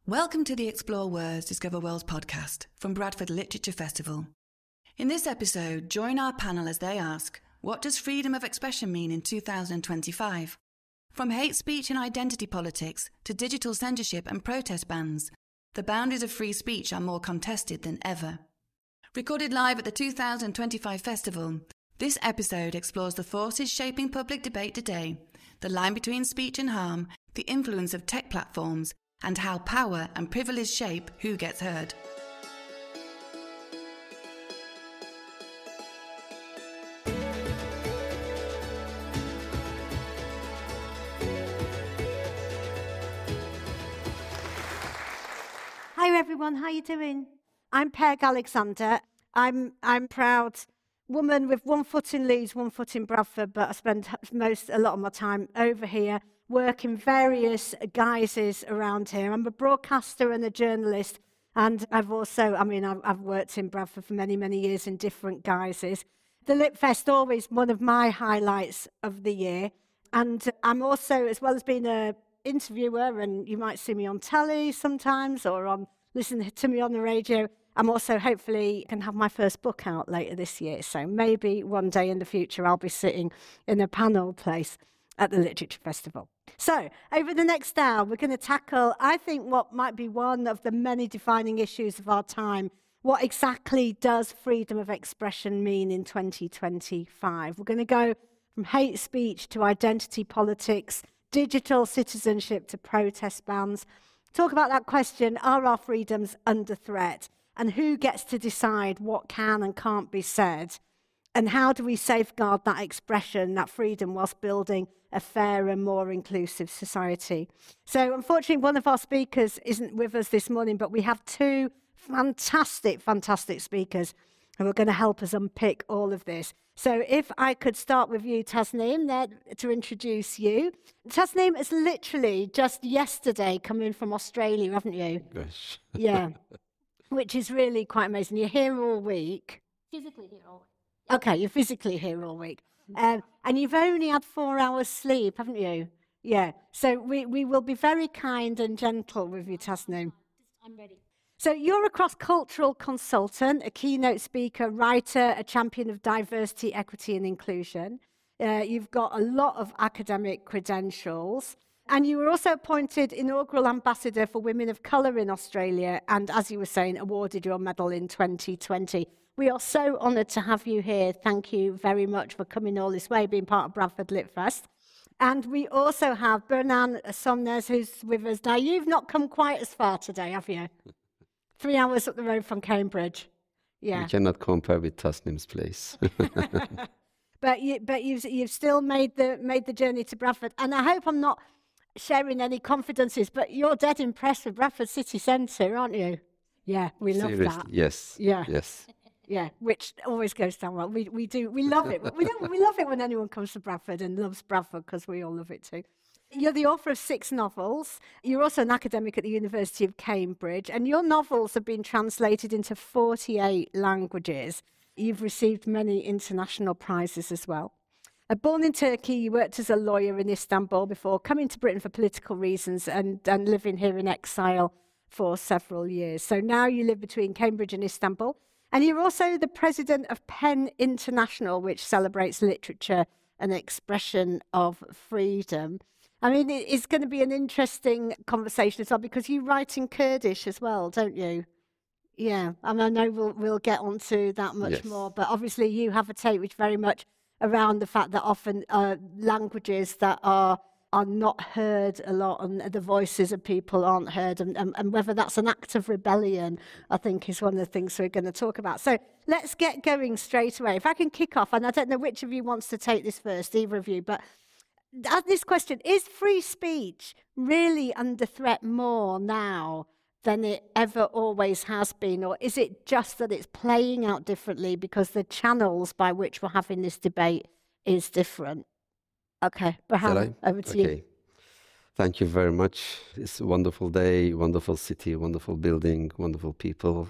Welcome to the Explore Words, Discover Worlds podcast from Bradford Literature Festival. In this episode, join our panel as they ask, what does freedom of expression mean in 2025? From hate speech and identity politics to digital censorship and protest bans, the boundaries of free speech are more contested than ever. Recorded live at the 2025 festival, this episode explores the forces shaping public debate today, the line between speech and harm, the influence of tech platforms, and how power and privilege shape who gets heard. Hi everyone, how you doing? I'm Peg Alexander. I'm proud woman with one foot in Leeds, one foot in Bradford, but I spend a lot of my time over here, work in various guises around here. I'm a broadcaster and a journalist, and I've worked in Bradford for many, many years in different guises. The Lit Fest always one of my highlights of the year, and I'm also, as well as being a interviewer, and you might see me on telly sometimes or listen to me on the radio, I'm also hopefully can have my first book out later this year. So maybe one day in the future I'll be sitting in a panel place at the Literature Festival. So over the next hour, we're going to tackle, I think, what might be one of the many defining issues of our time. What exactly does freedom of expression mean in 2025? We're going to go from hate speech to identity politics, digital citizenship to protest bans. Talk about that question, are our freedoms under threat? And who gets to decide what can and can't be said? And how do we safeguard that expression, that freedom, whilst building a fairer, more inclusive society? So unfortunately, one of our speakers isn't with us this morning, but we have two fantastic speakers who are going to help us unpick all of this. So if I could start with you, Tasneem, there to introduce you. Tasneem is literally just yesterday come in from Australia, haven't you? Gosh. Yeah, which is really quite amazing. You're here all week. Physically here all week. Okay, you're physically here all week. And you've only had 4 hours sleep, haven't you? Yeah. So we will be very kind and gentle with you, Tasneem. I'm ready. So you're a cross-cultural consultant, a keynote speaker, writer, a champion of diversity, equity and inclusion. You've got a lot of academic credentials. And you were also appointed inaugural ambassador for women of colour in Australia and, as you were saying, awarded your medal in 2020. We are so honoured to have you here. Thank you very much for coming all this way, being part of Bradford Lit Fest. And we also have Bernan Somnes, who's with us. Now, you've not come quite as far today, have you? 3 hours up the road from Cambridge. Yeah. You cannot compare with Tasneem's place. But you've still made the journey to Bradford. And I hope I'm not sharing any confidences, but you're dead impressed with Bradford City Centre, aren't you? Yeah, we love Seriously, that. yes. Yeah. Yes. Yeah, which always goes down well. We love it. We love it when anyone comes to Bradford and loves Bradford because we all love it too. You're the author of 6 novels. You're also an academic at the University of Cambridge, and your novels have been translated into 48 languages. You've received many international prizes as well. Born in Turkey, you worked as a lawyer in Istanbul before coming to Britain for political reasons and living here in exile for several years. So now you live between Cambridge and Istanbul. And you're also the president of PEN International, which celebrates literature and expression of freedom. I mean, it's going to be an interesting conversation as well, because you write in Kurdish as well, don't you? Yeah, and I know we'll get onto that much more, but obviously you have a take which very much around the fact that often languages that are not heard a lot and the voices of people aren't heard, and whether that's an act of rebellion, I think is one of the things we're going to talk about. So let's get going straight away. If I can kick off, and I don't know which of you wants to take this first, either of you, but this question, is free speech really under threat more now than it ever always has been, or is it just that it's playing out differently because the channels by which we're having this debate is different? Okay, Berhan, over to you. Thank you very much. It's a wonderful day, wonderful city, wonderful building, wonderful people.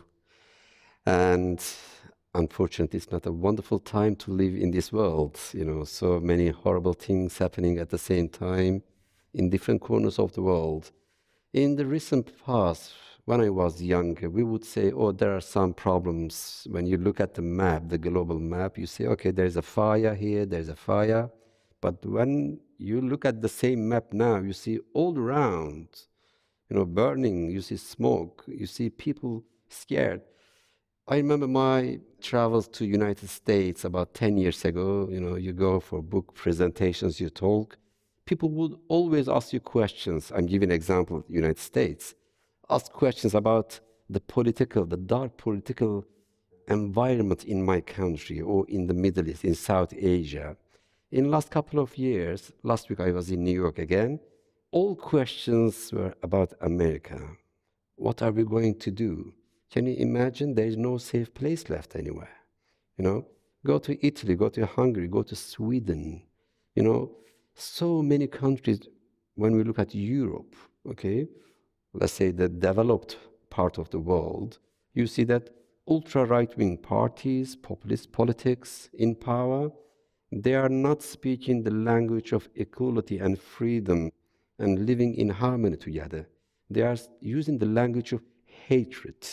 And unfortunately, it's not a wonderful time to live in this world. You know, so many horrible things happening at the same time in different corners of the world. In the recent past, when I was younger, we would say, oh, there are some problems. When you look at the map, the global map, you say, okay, there's a fire here, there's a fire. But when you look at the same map now, you see all around, burning, you see smoke, you see people scared. I remember my travels to United States about 10 years ago. You go for book presentations, you talk. People would always ask you questions. I'm giving an example of the United States. Ask questions about the dark political environment in my country or in the Middle East, in South Asia. In the last couple of years, last week I was in New York again, all questions were about America. What are we going to do? Can you imagine there is no safe place left anywhere? Go to Italy, go to Hungary, go to Sweden. So many countries, when we look at Europe, okay, let's say the developed part of the world, you see that ultra-right-wing parties, populist politics in power, they are not speaking the language of equality and freedom and living in harmony together. They are using the language of hatred,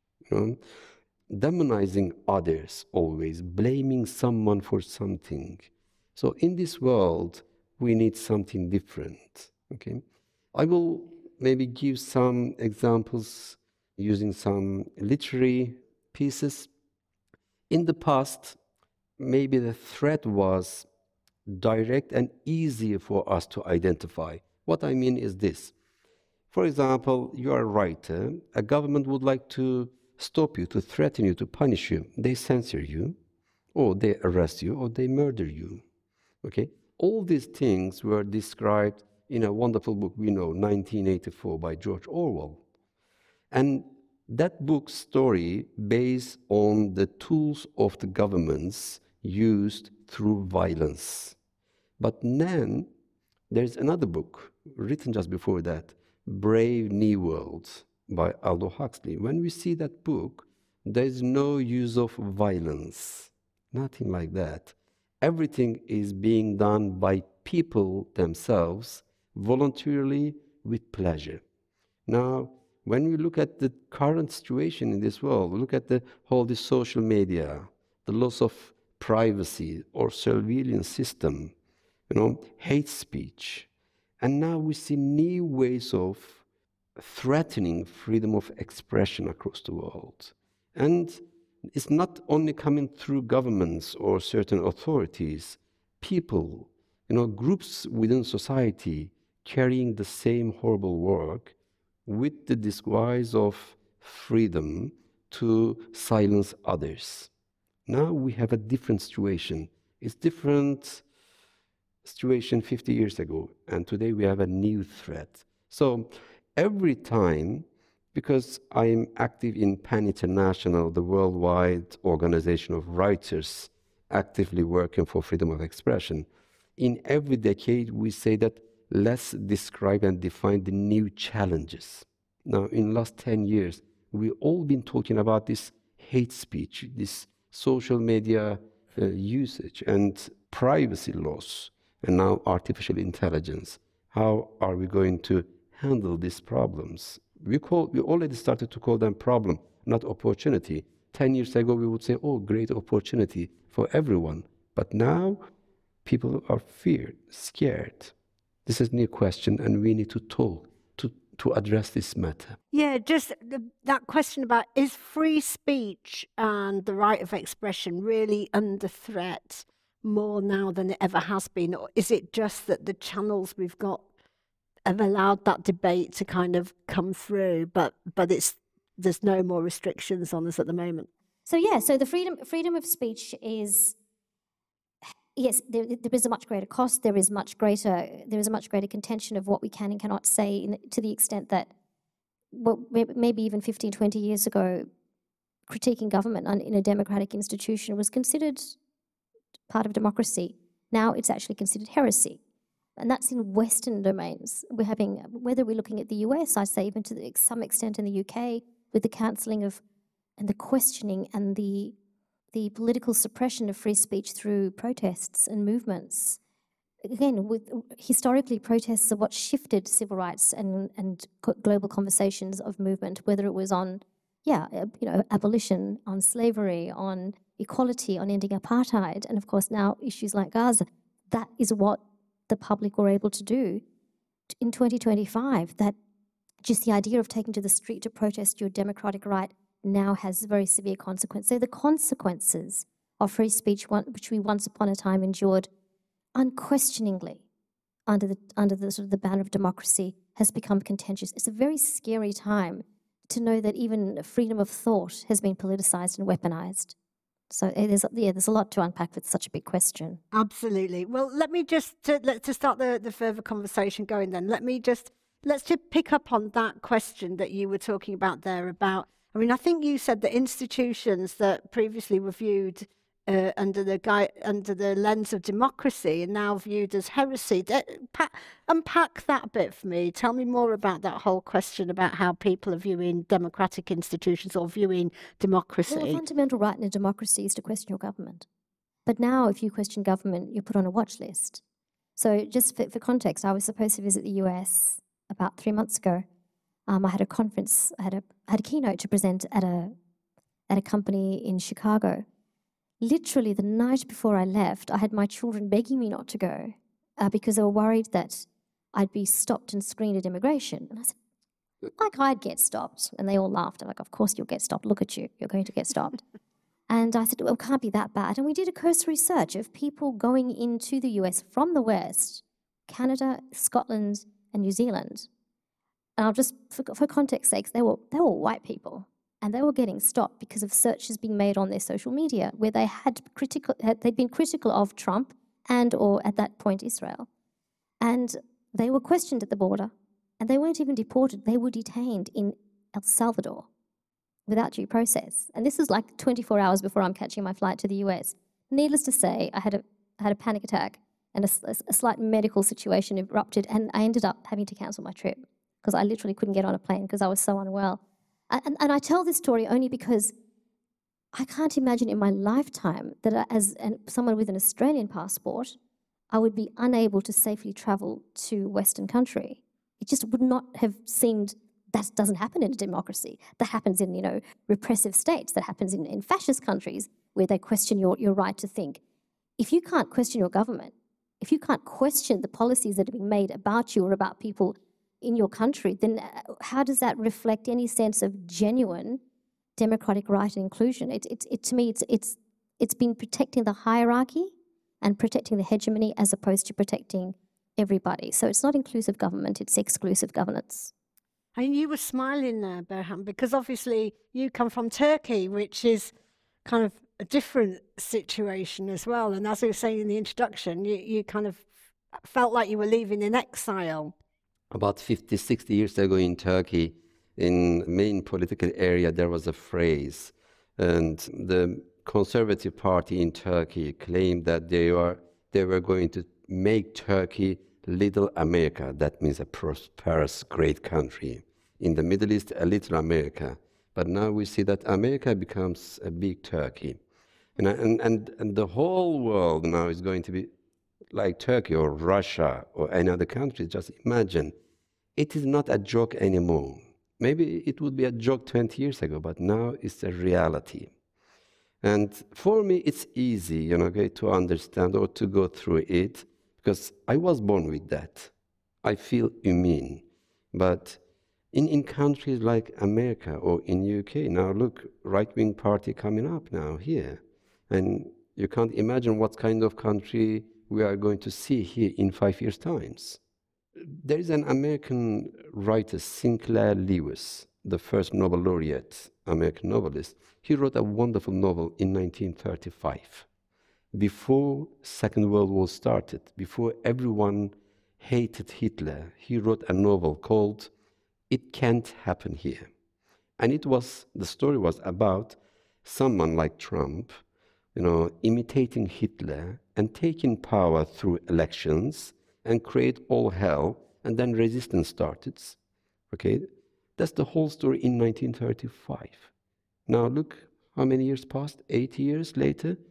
demonizing others always, blaming someone for something. So in this world, we need something different, okay? I will maybe give some examples using some literary pieces. In the past, maybe the threat was direct and easy for us to identify. What I mean is this. For example, you are a writer. A government would like to stop you, to threaten you, to punish you. They censor you, or they arrest you, or they murder you. Okay? All these things were described in a wonderful book we know, 1984, by George Orwell. And that book's story based on the tools of the governments used through violence. But then there's another book written just before that, Brave New World by Aldous Huxley. When we see that book, there's no use of violence, nothing like that. Everything is being done by people themselves, voluntarily, with pleasure. Now, when we look at the current situation in this world, look at the social media, the loss of privacy or surveillance system, hate speech. And now we see new ways of threatening freedom of expression across the world. And it's not only coming through governments or certain authorities, people, groups within society carrying the same horrible work with the disguise of freedom to silence others. Now we have a different situation. It's different situation 50 years ago, and today we have a new threat. So every time, because I'm active in PAN International, the worldwide organization of writers actively working for freedom of expression, in every decade we say that let's describe and define the new challenges. Now, in the last 10 years, we've all been talking about this hate speech, this social media usage and privacy loss, and now artificial intelligence. How are we going to handle these problems? We already started to call them problem, not opportunity. 10 years ago, we would say, oh, great opportunity for everyone. But now, people are feared, scared. This is a new question, and we need to talk to address this matter. Yeah, just that question about, is free speech and the right of expression really under threat more now than it ever has been? Or is it just that the channels we've got have allowed that debate to kind of come through, but there's no more restrictions on us at the moment? So the freedom of speech is, yes, there is a much greater cost. There is a much greater contention of what we can and cannot say, to the extent that, maybe even 15, 20 years ago, critiquing government in a democratic institution was considered part of democracy. Now it's actually considered heresy. And that's in Western domains. Whether we're looking at the US, I say even to some extent in the UK, with the cancelling of, and the questioning and the political suppression of free speech through protests and movements, again, with historically, protests are what shifted civil rights and global conversations of movement, whether it was on, abolition, on slavery, on equality, on ending apartheid, and of course now issues like Gaza. That is what the public were able to do in 2025. That just the idea of taking to the street to protest your democratic right now has very severe consequences. So the consequences of free speech, which we once upon a time endured unquestioningly under the sort of the banner of democracy, has become contentious. It's a very scary time to know that even freedom of thought has been politicized and weaponized. So there's a lot to unpack with such a big question. Absolutely. Well, let me just to start the further conversation going. Then let's just pick up on that question that you were talking about there. About, I mean, I think you said that institutions that previously were viewed under the lens of democracy and now viewed as heresy. Unpack that a bit for me. Tell me more about that whole question about how people are viewing democratic institutions or viewing democracy. Well, a fundamental right in a democracy is to question your government. But now if you question government, you're put on a watch list. So just for context, I was supposed to visit the US about 3 months ago. I had a conference, I had a keynote to present at a company in Chicago. Literally the night before I left, I had my children begging me not to go because they were worried that I'd be stopped and screened at immigration. And I said, like I'd get stopped. And they all laughed. I'm like, of course you'll get stopped. Look at you. You're going to get stopped. And I said, well, it can't be that bad. And we did a cursory search of people going into the US from the West, Canada, Scotland, and New Zealand. And I'll just, for context sakes, they were white people. And they were getting stopped because of searches being made on their social media where they'd been critical of Trump or at that point Israel. And they were questioned at the border and they weren't even deported. They were detained in El Salvador without due process. And this is like 24 hours before I'm catching my flight to the US. Needless to say, I had a panic attack and a slight medical situation erupted, and I ended up having to cancel my trip because I literally couldn't get on a plane because I was so unwell. And I tell this story only because I can't imagine in my lifetime that as someone with an Australian passport, I would be unable to safely travel to Western country. It just would not have seemed, that doesn't happen in a democracy. That happens in, repressive states. That happens in fascist countries where they question your right to think. If you can't question your government, if you can't question the policies that are being made about you or about people in your country, then how does that reflect any sense of genuine democratic right and inclusion? To me, it's been protecting the hierarchy and protecting the hegemony as opposed to protecting everybody. So it's not inclusive government, it's exclusive governance. And you were smiling there, Berhan, because obviously you come from Turkey, which is kind of a different situation as well. And as I was saying in the introduction, you kind of felt like you were leaving in exile. About 50, 60 years ago in Turkey, in main political area, there was a phrase, and the Conservative Party in Turkey claimed that they were going to make Turkey Little America. That means a prosperous, great country. In the Middle East, a Little America. But now we see that America becomes a big Turkey. And the whole world now is going to be like Turkey or Russia or any other country. Just imagine. It is not a joke anymore. Maybe it would be a joke 20 years ago, but now it's a reality. And for me, it's easy, to understand or to go through it, because I was born with that. I feel immune. But in countries like America or in UK, now look, right-wing party coming up now here. And you can't imagine what kind of country we are going to see here in 5 years' time. There is an American writer, Sinclair Lewis, the first Nobel laureate, American novelist. He wrote a wonderful novel in 1935. Before Second World War started, before everyone hated Hitler, he wrote a novel called It Can't Happen Here. And the story was about someone like Trump, imitating Hitler and taking power through elections and create all hell, and then resistance started. Okay, that's the whole story in 1935. Now look how many years passed, 80 years later,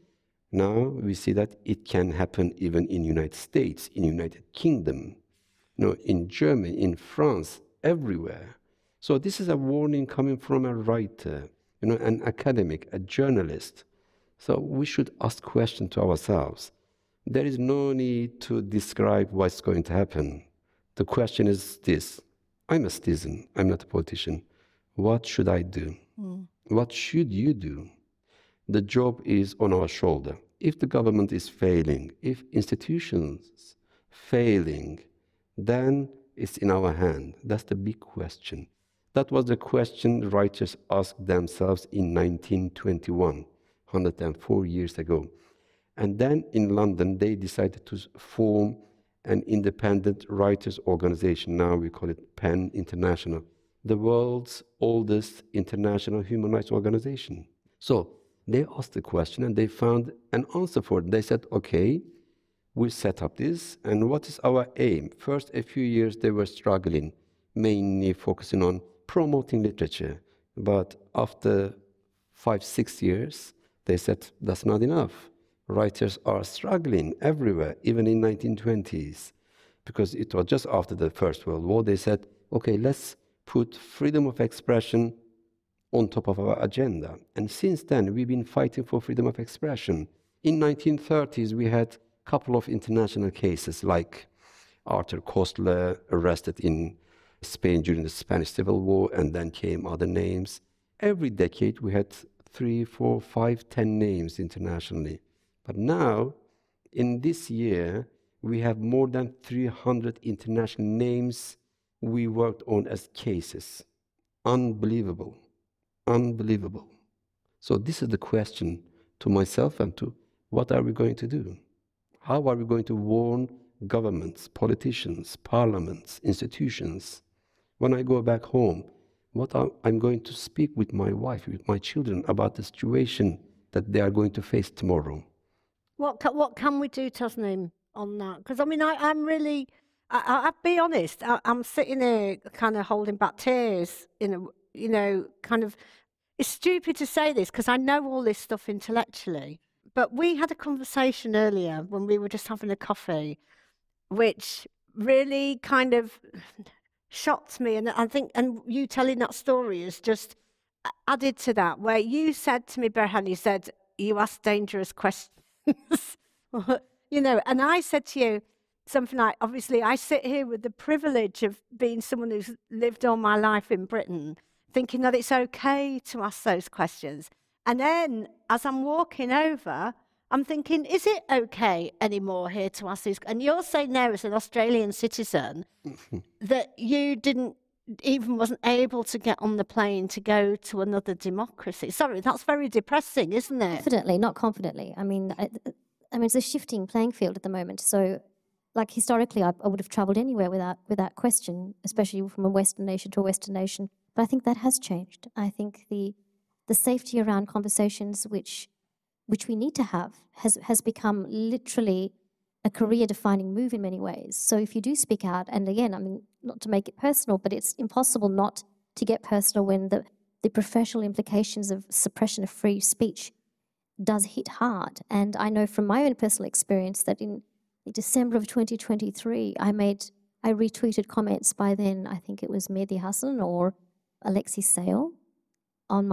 Now we see that it can happen even in United States, in United Kingdom, in Germany, in France, everywhere. So this is a warning coming from a writer, an academic, a journalist. So we should ask questions to ourselves. There is no need to describe what's going to happen. The question is this: I'm a citizen, I'm not a politician. What should I do? What should you do? The job is on our shoulder. If the government is failing, if institutions failing, then it's in our hand. That's the big question. That was the question writers asked themselves in 1921, 104 years ago. And then in London, they decided to form an independent writers' organization. Now we call it PEN International, the world's oldest international human rights organization. So they asked the question and they found an answer for it. They said, okay, we set up this, and what is our aim? First, a few years they were struggling, mainly focusing on promoting literature. But after 5-6 years, they said, that's not enough. Writers are struggling everywhere, even in 1920s, because it was just after the First World War. They said, okay, let's put freedom of expression on top of our agenda. And since then, we've been fighting for freedom of expression. In 1930s, we had a couple of international cases, like Arthur Koestler, arrested in Spain during the Spanish Civil War, and then came other names. Every decade, we had 3, 4, 5, 10 names internationally. But now, in this year, we have more than 300 international names we worked on as cases. Unbelievable. Unbelievable. So this is the question to myself and to what are we going to do? How are we going to warn governments, politicians, parliaments, institutions? When I go back home, I'm going to speak with my wife, with my children about the situation that they are going to face tomorrow. What can we do, Tasneem, on that? Because I'm really, I'll be honest, I'm sitting here kind of holding back tears, kind of, it's stupid to say this because I know all this stuff intellectually, but we had a conversation earlier when we were just having a coffee, which really kind of shocked me. And I think, and you telling that story has just added to that, where you said to me, Berhan, you said, you ask dangerous questions. And I said to you something like, obviously, I sit here with the privilege of being someone who's lived all my life in Britain, thinking that it's okay to ask those questions. And then as I'm walking over, I'm thinking, is it okay anymore here to ask these? And you're saying there as an Australian citizen that you wasn't able to get on the plane to go to another democracy. Sorry, that's very depressing, isn't it? Confidently, not confidently. I mean, it's a shifting playing field at the moment. So, like historically, I would have travelled anywhere without question, especially from a Western nation to a Western nation. But I think that has changed. I think the safety around conversations which we need to have has become literally a career-defining move in many ways. So if you do speak out, and again, not to make it personal, but it's impossible not to get personal when the professional implications of suppression of free speech does hit hard. And I know from my own personal experience that in December of 2023, I retweeted comments by then, I think it was Mehdi Hassan or Alexis Sale on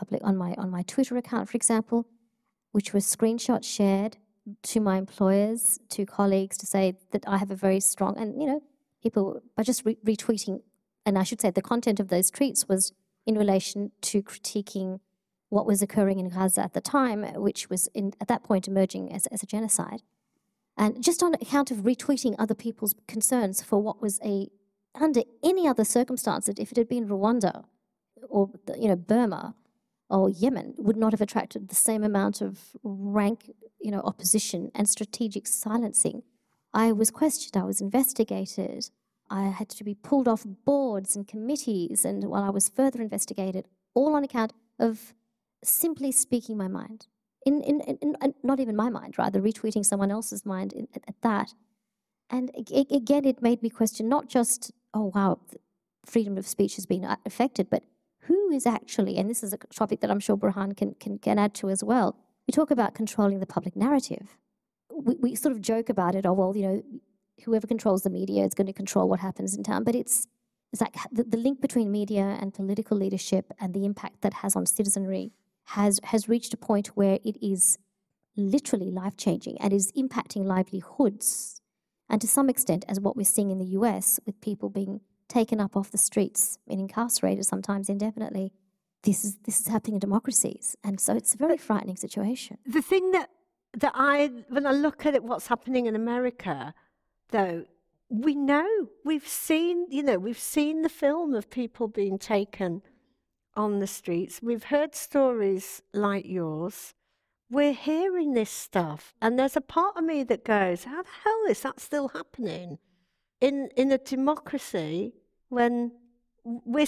my Twitter account, for example, which was screenshot shared to my employers, to colleagues, to say that I have a very strong, and people, by just retweeting, and I should say the content of those tweets was in relation to critiquing what was occurring in Gaza at the time, which was at that point emerging as a genocide. And just on account of retweeting other people's concerns for what was under any other circumstance, that if it had been Rwanda or Burma or Yemen, would not have attracted the same amount of rank opposition and strategic silencing. I was questioned, I was investigated, I had to be pulled off boards and committees, and while I was further investigated, all on account of simply speaking my mind. In not even my mind, rather, retweeting someone else's mind at that. And again, it made me question not just, oh wow, freedom of speech has been affected, but who is actually, and this is a topic that I'm sure Berhan can add to as well, we talk about controlling the public narrative. We sort of joke about it, oh, well, whoever controls the media is going to control what happens in town. But it's like the link between media and political leadership and the impact that has on citizenry has reached a point where it is literally life-changing and is impacting livelihoods. And to some extent, as what we're seeing in the US, with people being taken up off the streets and incarcerated sometimes indefinitely, this is happening in democracies. And so it's a very frightening situation. The thing that when I look at what's happening in America, though, we've seen the film of people being taken on the streets. We've heard stories like yours. We're hearing this stuff, and there's a part of me that goes, how the hell is that still happening in a democracy when we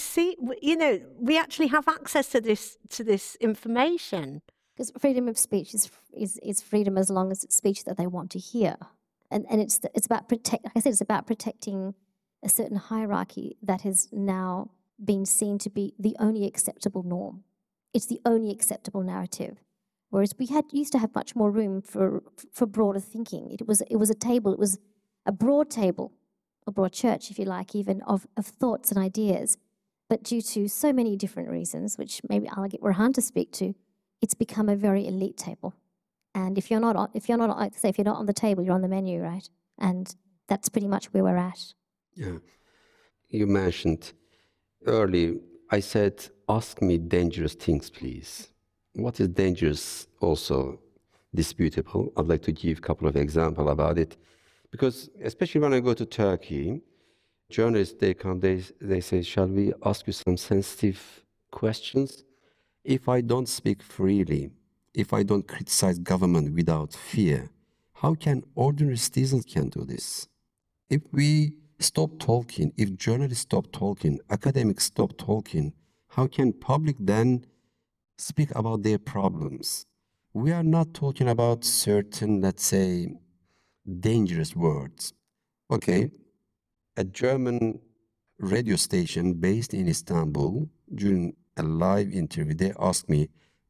actually have access to this information? Because freedom of speech is freedom as long as it's speech that they want to hear. And it's about it's about protecting a certain hierarchy that has now been seen to be the only acceptable norm. It's the only acceptable narrative. Whereas we used to have much more room for broader thinking. It was a table, it was a broad table, a broad church, if you like, even of thoughts and ideas. But due to so many different reasons, which maybe I'll get Rehan to speak to, it's become a very elite table. And if you're not on the table, you're on the menu, right? And that's pretty much where we're at. Yeah. You mentioned early, I said, ask me dangerous things, please. What is dangerous also disputable? I'd like to give a couple of examples about it. Because especially when I go to Turkey, journalists, they come, they say, shall we ask you some sensitive questions? If I don't speak freely, if I don't criticize government without fear, how can ordinary citizens can do this? If we stop talking, if journalists stop talking, academics stop talking, how can public then speak about their problems? We are not talking about certain, let's say, dangerous words. Okay, a German radio station based in Istanbul, during a live interview, they asked me,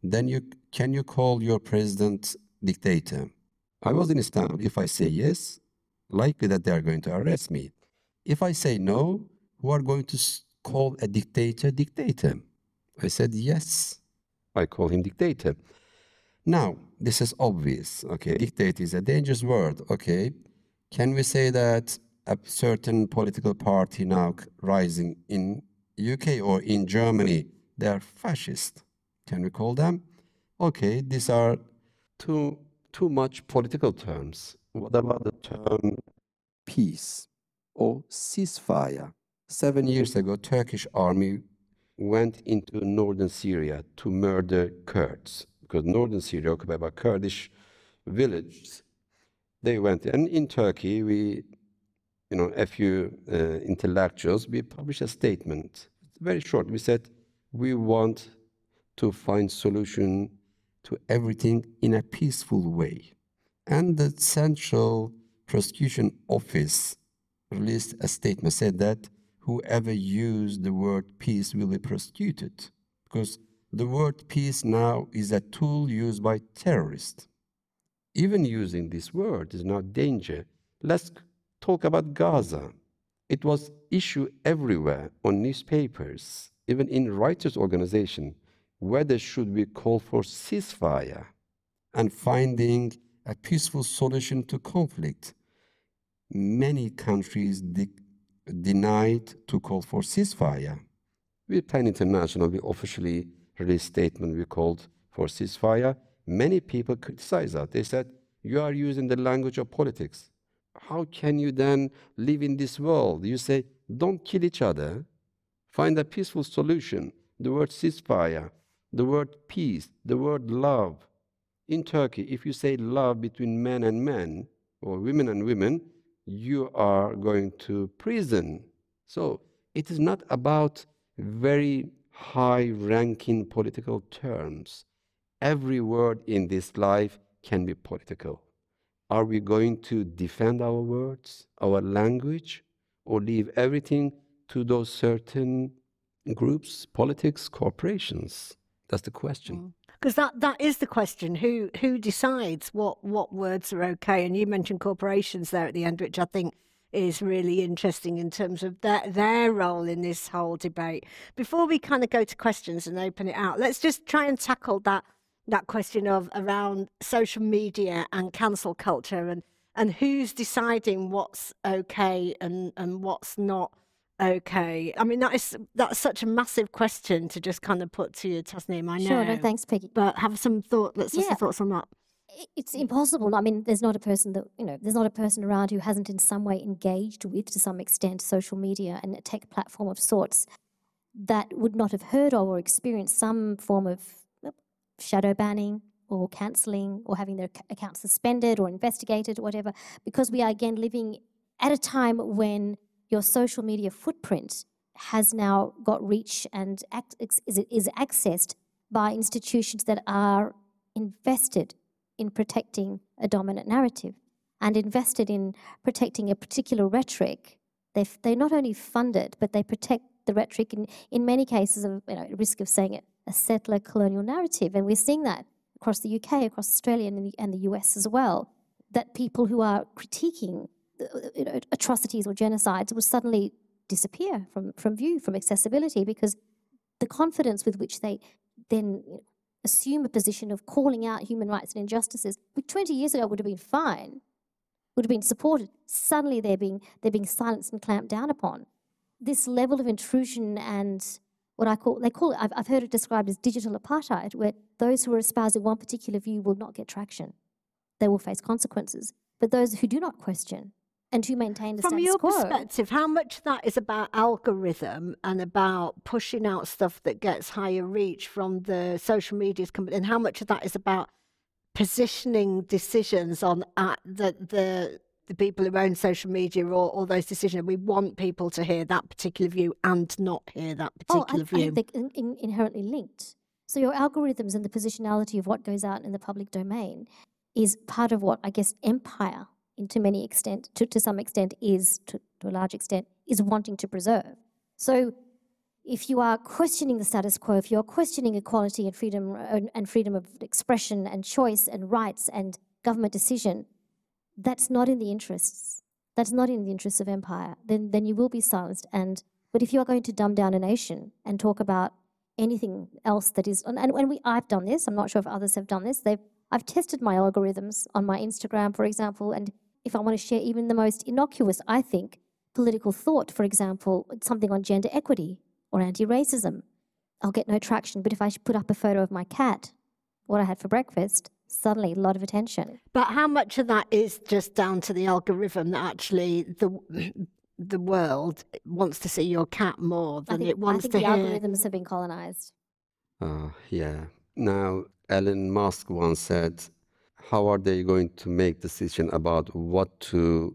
can you call your president dictator? I was in Istanbul. If I say yes, likely that they are going to arrest me. If I say no, who are going to call a dictator dictator? I said yes. I call him dictator. Now, this is obvious. Okay, dictator is a dangerous word. Okay, can we say that a certain political party now rising in UK or in Germany, they are fascist? Can we call them? Okay, these are too much political terms. What about the term peace or ceasefire? 7 years ago, Turkish army went into northern Syria to murder Kurds, because northern Syria occupied by Kurdish villages. They went, and in Turkey, a few intellectuals, we published a statement. It's very short. We said, we want to find solution to everything in a peaceful way. And the Central Prosecution Office released a statement, said that whoever used the word peace will be prosecuted, because the word peace now is a tool used by terrorists. Even using this word is not danger. Let's talk about Gaza. It was issued everywhere on newspapers, even in writers' organization, whether should we call for ceasefire and finding a peaceful solution to conflict. Many countries denied to call for ceasefire. With PEN International, we officially released a statement we called for ceasefire. Many people criticized that. They said, you are using the language of politics. How can you then live in this world? You say, don't kill each other. Find a peaceful solution. The word ceasefire, the word peace, the word love. In Turkey, if you say love between men and men, or women and women, you are going to prison. So it is not about very high-ranking political terms. Every word in this life can be political. Are we going to defend our words, our language, or leave everything to those certain groups, politics, corporations? That's the question. Because that is the question. Who decides what words are okay? And you mentioned corporations there at the end, which I think is really interesting in terms of their role in this whole debate. Before we kind of go to questions and open it out, let's just try and tackle that question of around social media and cancel culture and who's deciding what's okay and what's not okay. I mean, that's such a massive question to just kind of put to you, Tasneem, I know. Sure, no, thanks, Peggy. But have some thought. Let's have some thoughts on that. It's impossible. I mean, there's not a person around who hasn't in some way engaged with, to some extent, social media and a tech platform of sorts that would not have heard of or experienced some form of shadow banning or cancelling or having their account suspended or investigated or whatever, because we are again living at a time when your social media footprint has now got reach and is accessed by institutions that are invested in protecting a dominant narrative and invested in protecting a particular rhetoric. They not only fund it, but they protect the rhetoric in many cases of risk of saying it, a settler colonial narrative. And we're seeing that across the UK, across Australia and the US as well, that people who are critiquing atrocities or genocides will suddenly disappear from view, from accessibility, because the confidence with which they then assume a position of calling out human rights and injustices, which 20 years ago would have been fine, would have been supported, suddenly they're being silenced and clamped down upon. This level of intrusion and what I've heard it described as digital apartheid, where those who are espousing one particular view will not get traction. They will face consequences. But those who do not question and who maintain the status quo. From your perspective, how much of that is about algorithm and about pushing out stuff that gets higher reach from the social media's company, and how much of that is about positioning decisions on the people who own social media or those decisions? We want people to hear that particular view and not hear that particular view. I think they're inherently linked. So your algorithms and the positionality of what goes out in the public domain is part of what, I guess, empire, to some extent, to a large extent, is wanting to preserve. So if you are questioning the status quo, if you're questioning equality and freedom of expression and choice and rights and government decision, that's not in the interests of empire. Then you will be silenced. But if you are going to dumb down a nation and talk about anything else that is, I've done this. I'm not sure if others have done this. I've tested my algorithms on my Instagram, for example, and if I want to share even the most innocuous, I think, political thought, for example, something on gender equity or anti-racism, I'll get no traction. But if I put up a photo of my cat, what I had for breakfast, suddenly a lot of attention. But how much of that is just down to the algorithm that actually the world wants to see your cat more than it wants to hear? I think the algorithms have been colonized. Yeah. Now, Elon Musk once said, how are they going to make decision about what to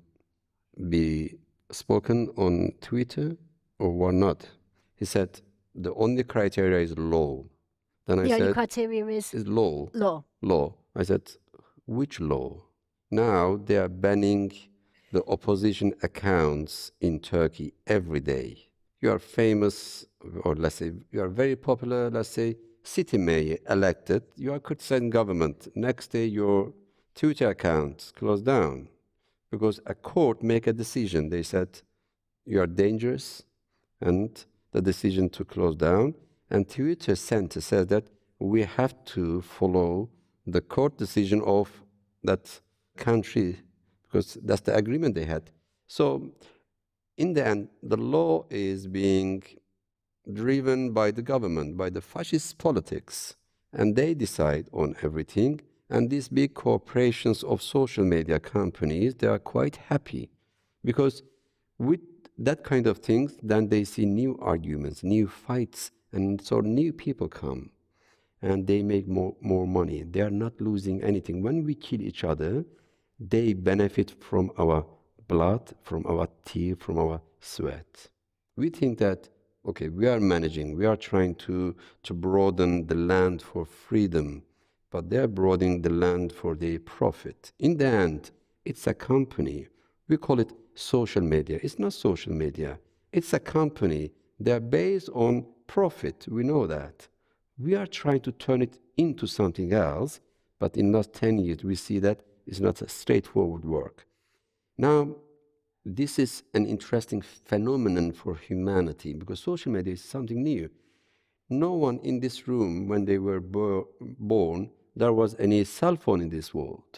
be spoken on Twitter or what not? He said, the only criteria is law. Then I said, only criteria is law. Law. I said, which law? Now they are banning the opposition accounts in Turkey every day. You are famous, or let's say you are very popular, let's say city mayor elected, you are criticizing government. Next day your Twitter account closed down because a court make a decision. They said you are dangerous and the decision to close down. And Twitter Center says that we have to follow the court decision of that country because that's the agreement they had. So in the end, the law is being driven by the government, by the fascist politics, and they decide on everything. And these big corporations of social media companies, they are quite happy because with that kind of things, then they see new arguments, new fights, and so new people come and they make more money. They are not losing anything. When we kill each other, they benefit from our blood, from our tears, from our sweat. We think that, okay, we are managing, we are trying to broaden the land for freedom, but they're broadening the land for their profit. In the end, it's a company. We call it social media. It's not social media. It's a company. They're based on profit. We know that. We are trying to turn it into something else, but in the last 10 years, we see that it's not a straightforward work. Now, this is an interesting phenomenon for humanity because social media is something new. No one in this room, when they were born, there was any cell phone in this world.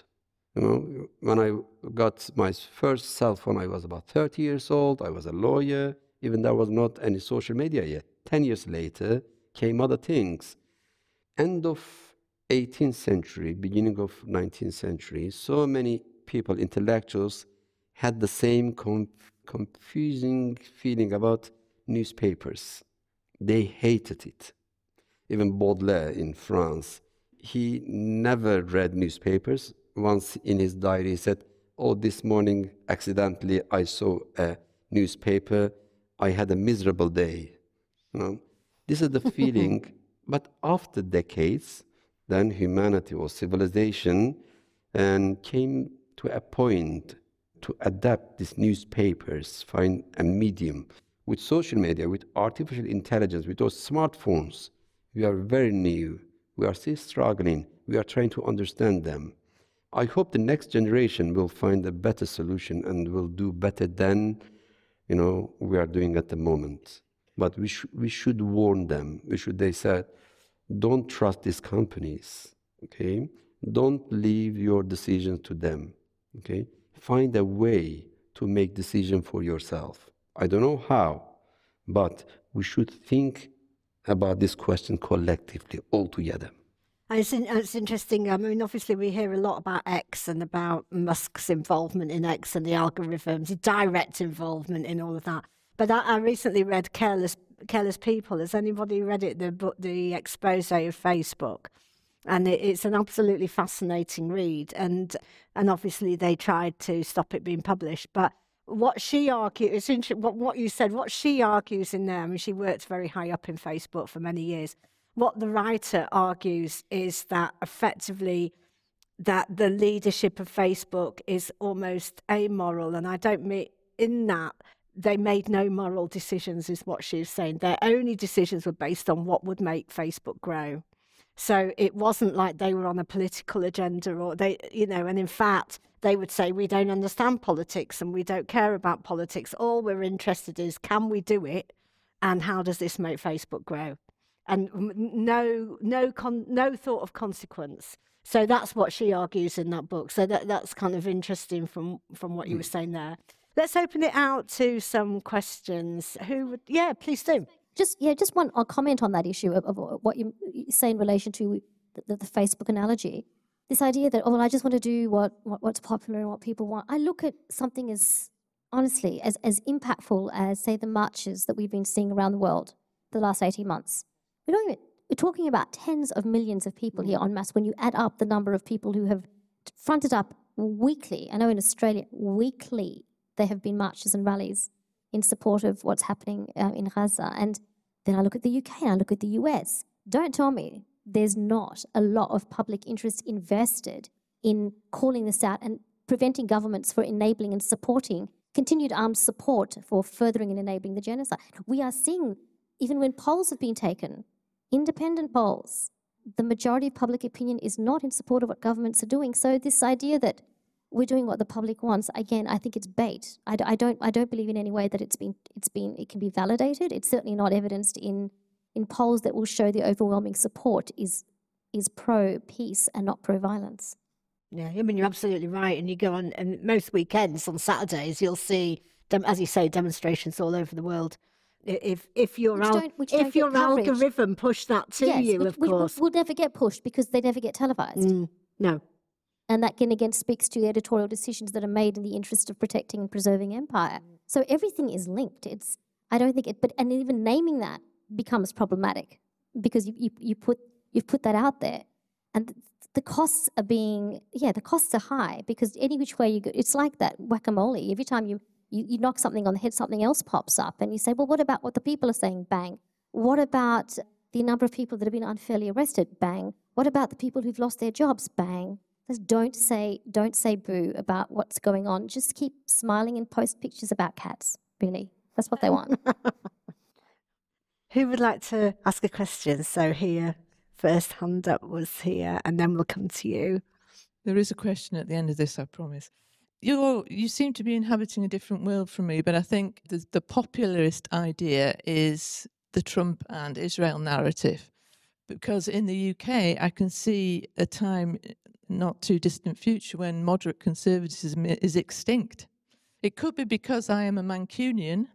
When I got my first cell phone, I was about 30 years old. I was a lawyer. Even there was not any social media yet. 10 years later came other things. End of 18th century, beginning of 19th century, so many people, intellectuals, had the same confusing feeling about newspapers. They hated it. Even Baudelaire in France, he never read newspapers. Once in his diary he said, "Oh, this morning accidentally I saw a newspaper. I had a miserable day." This is the feeling. But after decades, then humanity or civilization came to a point to adapt these newspapers, find a medium. With social media, with artificial intelligence, with those smartphones, we are very new. We are still struggling. We are trying to understand them. I hope the next generation will find a better solution and will do better than we are doing at the moment. But we should warn them. They said, don't trust these companies. Okay, don't leave your decisions to them. Okay, find a way to make decision for yourself. I don't know how, but we should think about this question collectively, all together. It's interesting. I mean, obviously, we hear a lot about X and about Musk's involvement in X and the algorithms, his direct involvement in all of that. But I recently read Careless People. Has anybody read it? The book, the expose of Facebook, and it's an absolutely fascinating read. And obviously, they tried to stop it being published, but what she argues, it's interesting what you said, what she argues in there, I mean, she worked very high up in Facebook for many years. What the writer argues is that effectively that the leadership of Facebook is almost amoral. And I don't mean in that they made no moral decisions is what she was saying. Their only decisions were based on what would make Facebook grow. So it wasn't like they were on a political agenda or and in fact, they would say, we don't understand politics and we don't care about politics. All we're interested in is, can we do it? And how does this make Facebook grow? And no thought of consequence. So that's what she argues in that book. So that's kind of interesting from what you were saying there. Let's open it out to some questions. Please do. Just one comment on that issue of what you say in relation to the Facebook analogy. This idea that, I just want to do what's popular and what people want. I look at something as, honestly, as impactful as, say, the marches that we've been seeing around the world the last 18 months. We're talking about tens of millions of people here en masse when you add up the number of people who have fronted up weekly. I know in Australia, weekly, there have been marches and rallies in support of what's happening in Gaza. And then I look at the UK and I look at the US. Don't tell me there's not a lot of public interest invested in calling this out and preventing governments from enabling and supporting continued armed support for furthering and enabling the genocide. We are seeing, even when polls have been taken, independent polls, the majority of public opinion is not in support of what governments are doing. So this idea that we're doing what the public wants, again, I think it's bait. I don't believe in any way that it can be validated. It's certainly not evidenced in polls that will show the overwhelming support is pro-peace and not pro-violence. Yeah, I mean, you're absolutely right. And you go on, and most weekends on Saturdays, you'll see, as you say, demonstrations all over the world. If your algorithm push that to you, of course. Will never get pushed because they never get televised. No. And that, again, speaks to the editorial decisions that are made in the interest of protecting and preserving empire. So everything is linked. And even naming that becomes problematic because you've put that out there. And the costs are high because any which way you go, it's like that whack-a-mole. Every time you knock something on the head, something else pops up. And you say, well, what about what the people are saying? Bang. What about the number of people that have been unfairly arrested? Bang. What about the people who've lost their jobs? Bang. Just don't say boo about what's going on. Just keep smiling and post pictures about cats, really. That's what they want. Who would like to ask a question? So here, first hand up was here, and then we'll come to you. There is a question at the end of this, I promise. You seem to be inhabiting a different world from me, but I think the popularist idea is the Trump and Israel narrative. Because in the UK, I can see a time, not too distant future, when moderate conservatism is extinct. It could be because I am a Mancunian,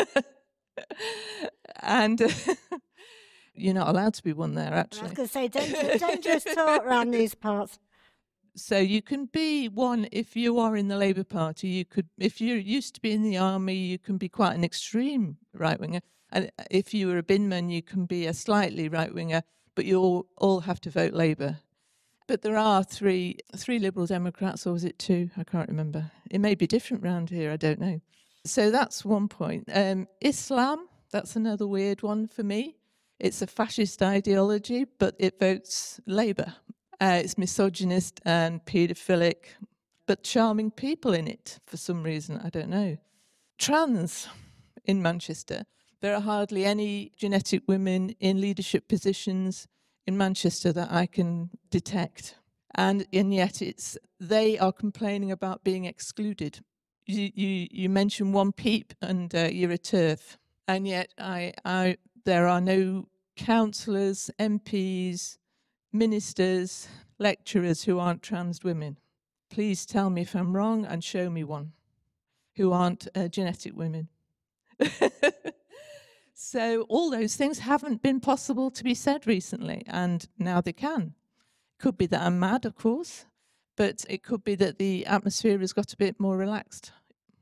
and you're not allowed to be one there, actually. I was going to say, dangerous talk around these parts. So you can be one if you are in the Labour Party. You could, if you used to be in the army, you can be quite an extreme right winger. And if you were a binman, you can be a slightly right winger. But you all have to vote Labour. But there are three Liberal Democrats, or was it two? I can't remember. It may be different round here. I don't know. So that's one point. Islam, that's another weird one for me. It's a fascist ideology, but it votes Labour. It's misogynist and paedophilic, but charming people in it for some reason, I don't know. Trans in Manchester. There are hardly any genetic women in leadership positions in Manchester that I can detect. And yet they are complaining about being excluded. You mention one peep and you're a TERF. And yet there are no councillors, MPs, ministers, lecturers who aren't trans women. Please tell me if I'm wrong and show me one who aren't genetic women. So all those things haven't been possible to be said recently, and now they can. Could be that I'm mad, of course, but it could be that the atmosphere has got a bit more relaxed.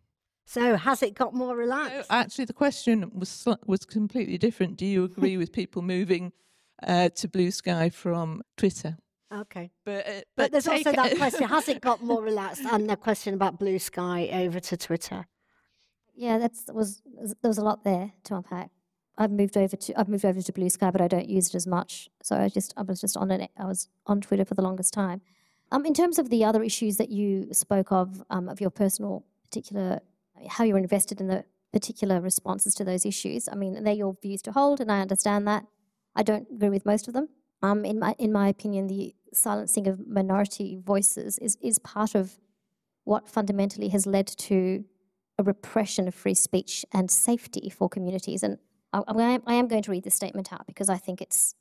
So has it got more relaxed? No, actually, the question was completely different. Do you agree with people moving to Blue Sky from Twitter? Okay. But there's also that question, has it got more relaxed? And the question about Blue Sky over to Twitter. Yeah, there was a lot there to unpack. I've moved over to Blue Sky, but I don't use it as much. So I was on Twitter for the longest time. In terms of the other issues that you spoke of your personal particular, how you're invested in the particular responses to those issues. I mean, they're your views to hold, and I understand that. I don't agree with most of them. In my opinion, the silencing of minority voices is part of what fundamentally has led to a repression of free speech and safety for communities. And I am going to read this statement out because I think it's...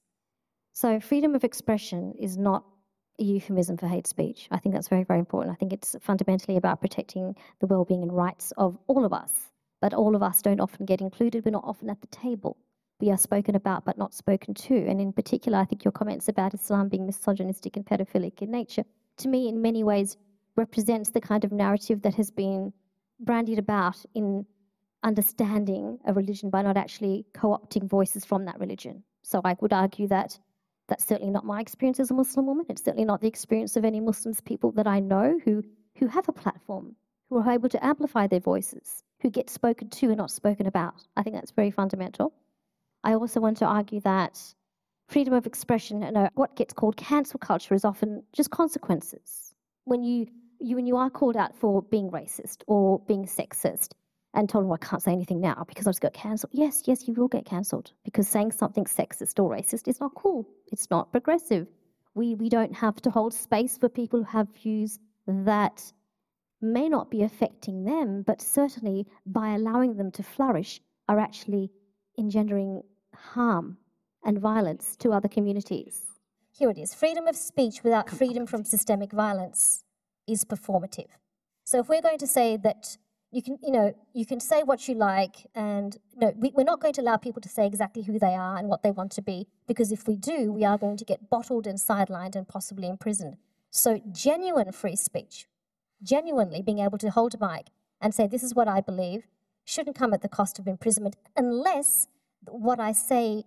So freedom of expression is not a euphemism for hate speech. I think that's very, very important. I think it's fundamentally about protecting the well-being and rights of all of us. But all of us don't often get included. We're not often at the table. We are spoken about but not spoken to. And in particular, I think your comments about Islam being misogynistic and pedophilic in nature, to me, in many ways, represents the kind of narrative that has been brandied about in understanding a religion by not actually co-opting voices from that religion. So I would argue that that's certainly not my experience as a Muslim woman. It's certainly not the experience of any Muslims people that I know who have a platform, who are able to amplify their voices, who get spoken to and not spoken about. I think that's very fundamental. I also want to argue that freedom of expression and what gets called cancel culture is often just consequences. When you are called out for being racist or being sexist and told, well, I can't say anything now because I just got cancelled. Yes, you will get cancelled because saying something sexist or racist is not cool. It's not progressive. We don't have to hold space for people who have views that may not be affecting them, but certainly by allowing them to flourish are actually engendering harm and violence to other communities. Here it is. Freedom of speech without freedom from systemic violence is performative. So if we're going to say that you can say what you like, and we're not going to allow people to say exactly who they are and what they want to be, because if we do, we are going to get bottled and sidelined and possibly imprisoned. So genuine free speech, genuinely being able to hold a mic and say, this is what I believe, shouldn't come at the cost of imprisonment, unless what I say,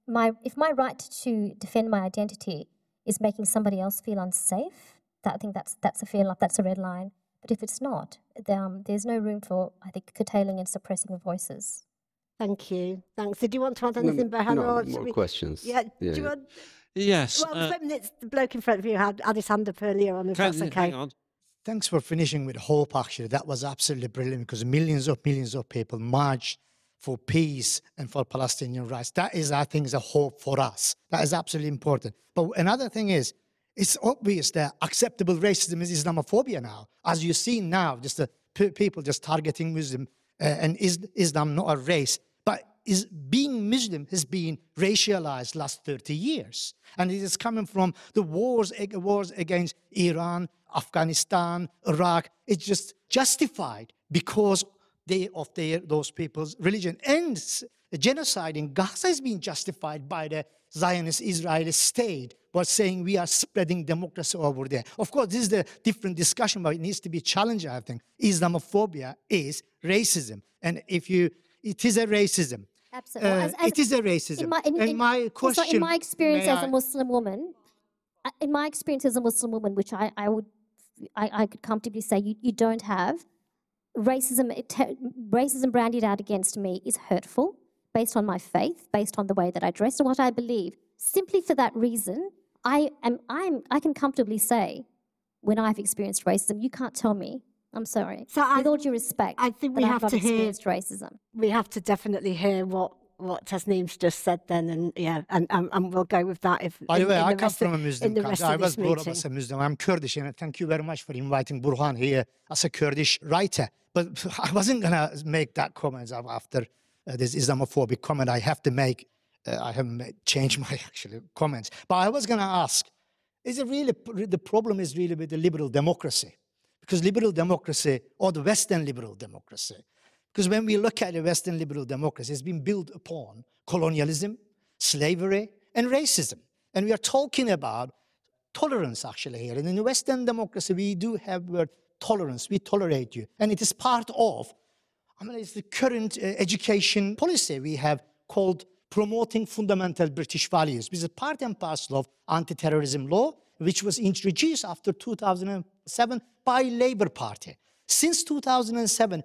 if my right to defend my identity is making somebody else feel unsafe, I think that's a red line. But if it's not, there's no room for, I think, curtailing and suppressing of voices. Thank you. Thanks. Did you want to add anything, Behan? No, more questions. Yeah. Do you want... Yes. Well, the bloke in front of you had his hand up earlier on, if that's okay. Hang on. Thanks for finishing with hope, actually. That was absolutely brilliant because millions of people marched for peace and for Palestinian rights. That is, I think, is a hope for us. That is absolutely important. But another thing is, it's obvious that acceptable racism is Islamophobia now. As you see now, just the people just targeting Muslim and Islam, not a race. But being Muslim has been racialized last 30 years. And it is coming from the wars against Iran, Afghanistan, Iraq. It's just justified because those people's religion. And genocide in Gaza is being justified by the Zionist Israeli state, but saying we are spreading democracy over there. Of course, this is a different discussion, but it needs to be challenged, I think. Islamophobia is racism. And it is a racism. Absolutely. It is a racism. My question... in my experience as a Muslim woman, which I could comfortably say you don't have, racism branded out against me is hurtful, based on my faith, based on the way that I dress and what I believe. Simply for that reason, I can comfortably say, when I've experienced racism, you can't tell me. I'm sorry. So with all due respect, I think we that have I've to not hear experienced racism. We have to definitely hear what Tasneem's just said then, and we'll go with that. By the way, I come from a Muslim country. I was brought up as a Muslim. I'm Kurdish, and thank you very much for inviting Burhan here as a Kurdish writer. But I wasn't going to make that comment after this Islamophobic comment I have to make. I haven't changed my actual comments. But I was going to ask, is it really, the problem is really with the liberal democracy? Because liberal democracy, or the Western liberal democracy, because when we look at the Western liberal democracy, it's been built upon colonialism, slavery, and racism. And we are talking about tolerance, actually, here. And in the Western democracy, we do have word tolerance. We tolerate you. And it is part of, it's the current education policy we have called promoting fundamental British values, which is part and parcel of anti-terrorism law, which was introduced after 2007 by Labour Party. Since 2007,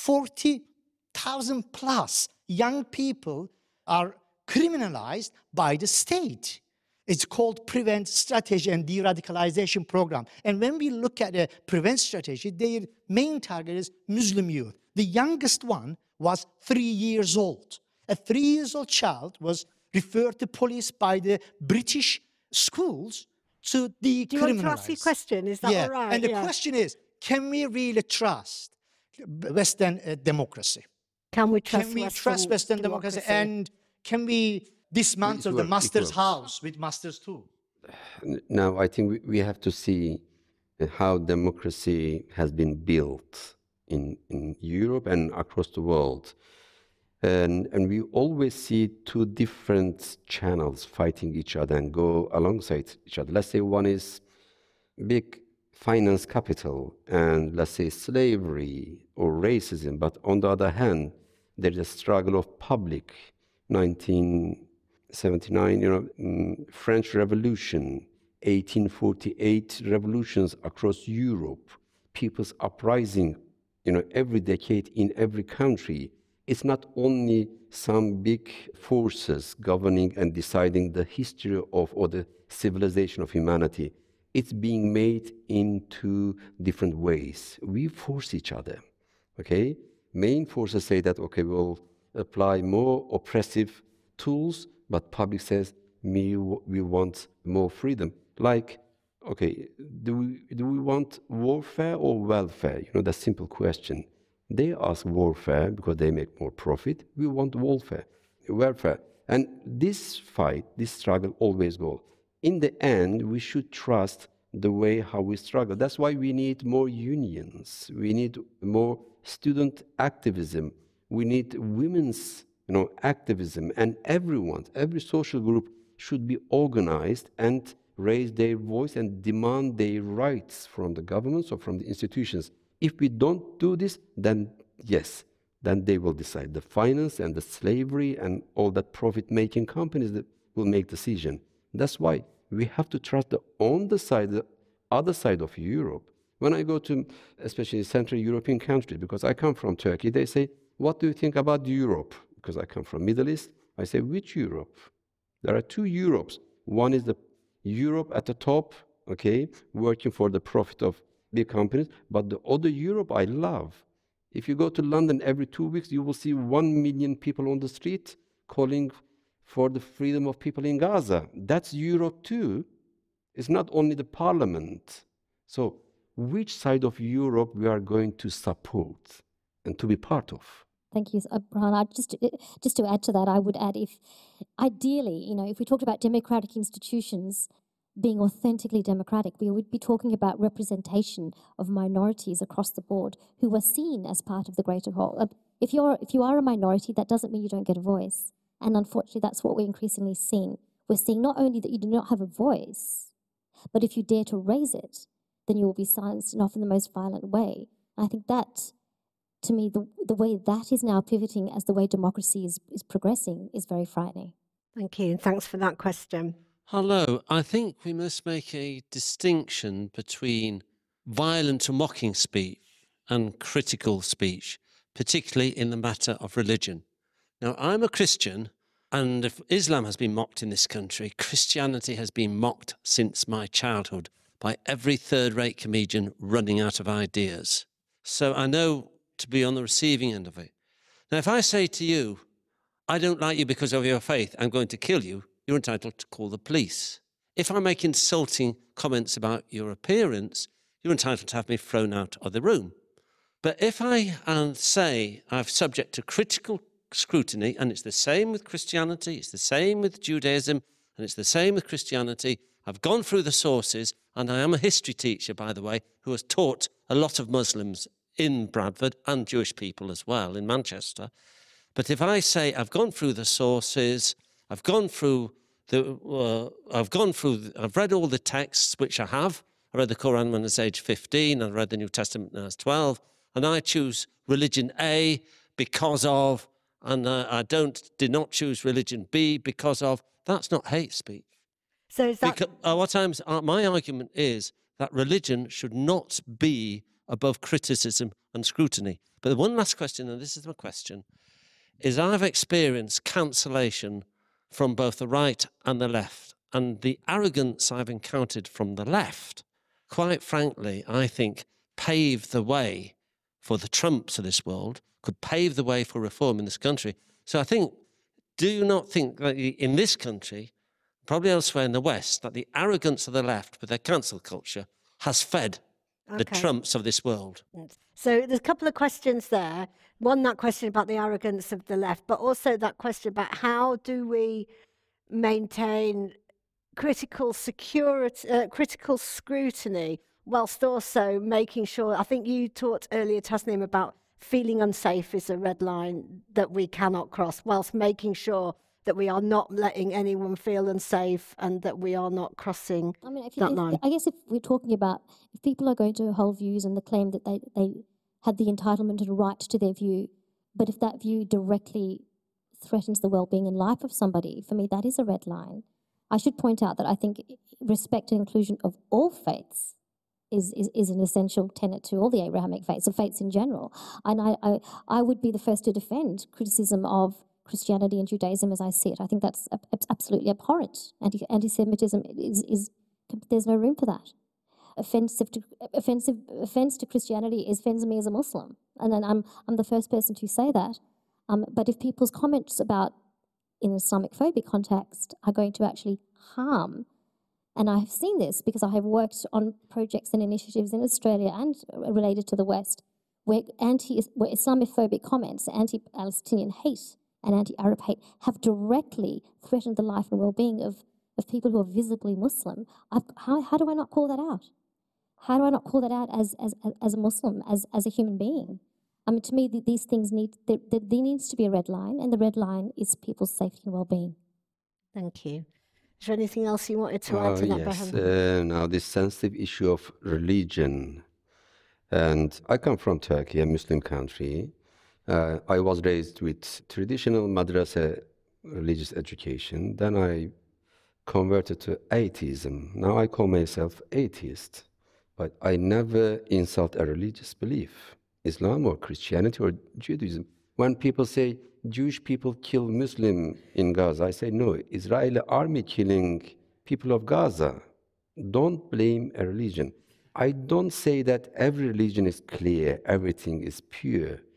40,000 plus young people are criminalized by the state. It's called Prevent Strategy and De-Radicalization Program. And when we look at the Prevent Strategy, their main target is Muslim youth. The youngest one was 3 years old. A 3-year-old child was referred to police by the British schools to decriminalize. Do you want to ask your question? Is that all right? And the question is, can we really trust Western democracy? Can we trust Western democracy? And can we dismantle the master's house with master's tool? Now, I think we have to see how democracy has been built in Europe and across the world. And we always see two different channels fighting each other and go alongside each other. Let's say one is big finance capital and let's say slavery or racism. But on the other hand, there is a struggle of public. 1979, French Revolution, 1848 revolutions across Europe, people's uprising, every decade in every country. It's not only some big forces governing and deciding the history of or the civilization of humanity. It's being made into different ways. We force each other, okay? Main forces say that, okay, we'll apply more oppressive tools, but public says, we want more freedom. Like, okay, do we want warfare or welfare? The simple question. They ask warfare because they make more profit. We want welfare. And this fight, this struggle always goes. In the end, we should trust the way how we struggle. That's why we need more unions. We need more student activism. We need women's activism. And every social group should be organized and raise their voice and demand their rights from the governments or from the institutions. If we don't do this, then yes, then they will decide. The finance and the slavery and all that profit-making companies that will make decision. That's why we have to trust the other side of Europe. When I go to especially Central European countries, because I come from Turkey, they say, what do you think about Europe? Because I come from Middle East, I say, which Europe? There are two Europes. One is the Europe at the top, okay, working for the profit of big companies, but the other Europe I love If you go to London every 2 weeks, you will see 1 million people on the street calling for the freedom of people in Gaza. That's Europe too. It's not only the parliament. So which side of Europe we are going to support and to be part of? Thank you, Burhan. Just to add to that, I would add, if ideally, if we talked about democratic institutions being authentically democratic, we would be talking about representation of minorities across the board who are seen as part of the greater whole. If you are a minority, that doesn't mean you don't get a voice. And unfortunately, that's what we're increasingly seeing. We're seeing not only that you do not have a voice, but if you dare to raise it, then you will be silenced, and often the most violent way. I think that, to me, the way that is now pivoting as the way democracy is progressing is very frightening. Thank you, and thanks for that question. Hello. I think we must make a distinction between violent or mocking speech and critical speech, particularly in the matter of religion. Now, I'm a Christian, and if Islam has been mocked in this country, Christianity has been mocked since my childhood by every third-rate comedian running out of ideas. So I know to be on the receiving end of it. Now, if I say to you, I don't like you because of your faith, I'm going to kill you, you're entitled to call the police. If I make insulting comments about your appearance, you're entitled to have me thrown out of the room. But if I say I'm subject to critical scrutiny, and it's the same with Christianity, it's the same with Judaism, and it's the same with Christianity, I've gone through the sources, and I am a history teacher, by the way, who has taught a lot of Muslims in Bradford and Jewish people as well in Manchester. But if I say I've gone through the sources, I've read all the texts, which I have. I read the Quran when I was age 15, I read the New Testament when I was 12, and I choose religion A because of, and I did not choose religion B because of. That's not hate speech. So is that... my argument is that religion should not be above criticism and scrutiny. But the one last question, and this is my question, is I've experienced cancellation from both the right and the left. And the arrogance I've encountered from the left, quite frankly, I think paved the way for the Trumps of this world, could pave the way for reform in this country. So I think, do you not think that in this country, probably elsewhere in the West, that the arrogance of the left with their cancel culture has fed the Trumps of this world? So there's a couple of questions there. One, that question about the arrogance of the left, but also that question about how do we maintain critical scrutiny whilst also making sure, I think you talked earlier, Tasneem, about feeling unsafe is a red line that we cannot cross, whilst making sure that we are not letting anyone feel unsafe and that we are not crossing that line. I guess if we're talking about, if people are going to hold views and the claim that they had the entitlement and right to their view, but if that view directly threatens the well-being and life of somebody, for me, that is a red line. I should point out that I think respect and inclusion of all faiths is an essential tenet to all the Abrahamic faiths, or faiths in general. And I would be the first to defend criticism of Christianity and Judaism as I see it. I think that's absolutely abhorrent. Anti-Semitism is there's no room for that. Offense to Christianity offends me as a Muslim, and then I'm the first person to say that. But if people's comments about in an Islamic phobic context are going to actually harm, and I have seen this because I have worked on projects and initiatives in Australia and related to the West, where Islamophobic comments, anti-Palestinian hate and anti-Arab hate have directly threatened the life and well-being of people who are visibly Muslim. How do I not call that out? How do I not call that out as a Muslim, as a human being? I mean, to me, these things there needs to be a red line, and the red line is people's safety and well-being. Thank you. Is there anything else you wanted to add to that, Yes. Burhan? Now, this sensitive issue of religion, and I come from Turkey, a Muslim country. I was raised with traditional madrasa religious education. Then I converted to atheism. Now I call myself atheist, but I never insult a religious belief, Islam or Christianity or Judaism. When people say Jewish people kill Muslim in Gaza, I say no, Israeli army killing people of Gaza. Don't blame a religion. I don't say that every religion is clear, everything is pure.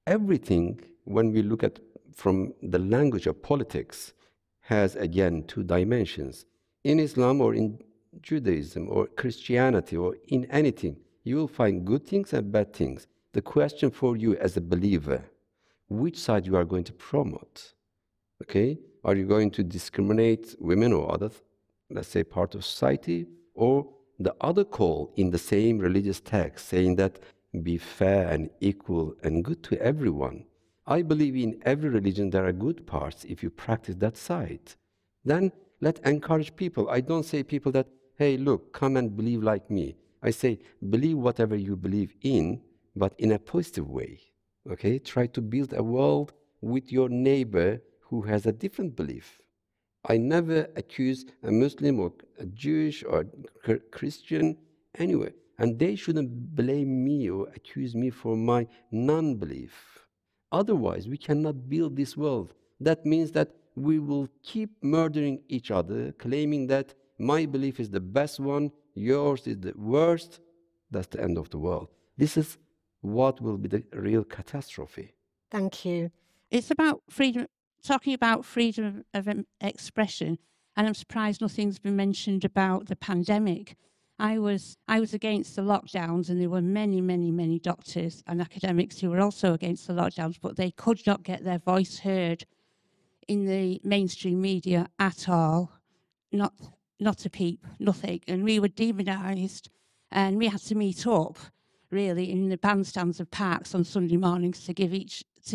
Everything, when we look at from the language of politics, has again two dimensions. In Islam or in Judaism or Christianity or in anything, you will find good things and bad things. The question for you as a believer, which side you are going to promote? Okay? Are you going to discriminate women or other, let's say, part of society? Or the other call in the same religious text saying that be fair and equal and good to everyone. I believe in every religion there are good parts if you practice that side. Then let's encourage people. I don't say people that, hey, look, come and believe like me. I say, believe whatever you believe in, but in a positive way. Okay? Try to build a world with your neighbor who has a different belief. I never accuse a Muslim or a Jewish or a Christian anyway. And they shouldn't blame me or accuse me for my non-belief. Otherwise, we cannot build this world. That means that we will keep murdering each other, claiming that my belief is the best one, yours is the worst. That's the end of the world. This is what will be the real catastrophe. Thank you. It's about freedom, talking about freedom of expression, and I'm surprised nothing's been mentioned about the pandemic. I was against the lockdowns, and there were many doctors and academics who were also against the lockdowns, but they could not get their voice heard in the mainstream media at all. Not a peep, nothing. And we were demonised, and we had to meet up really in the bandstands of parks on Sunday mornings to give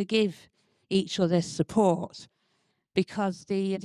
each other support, because the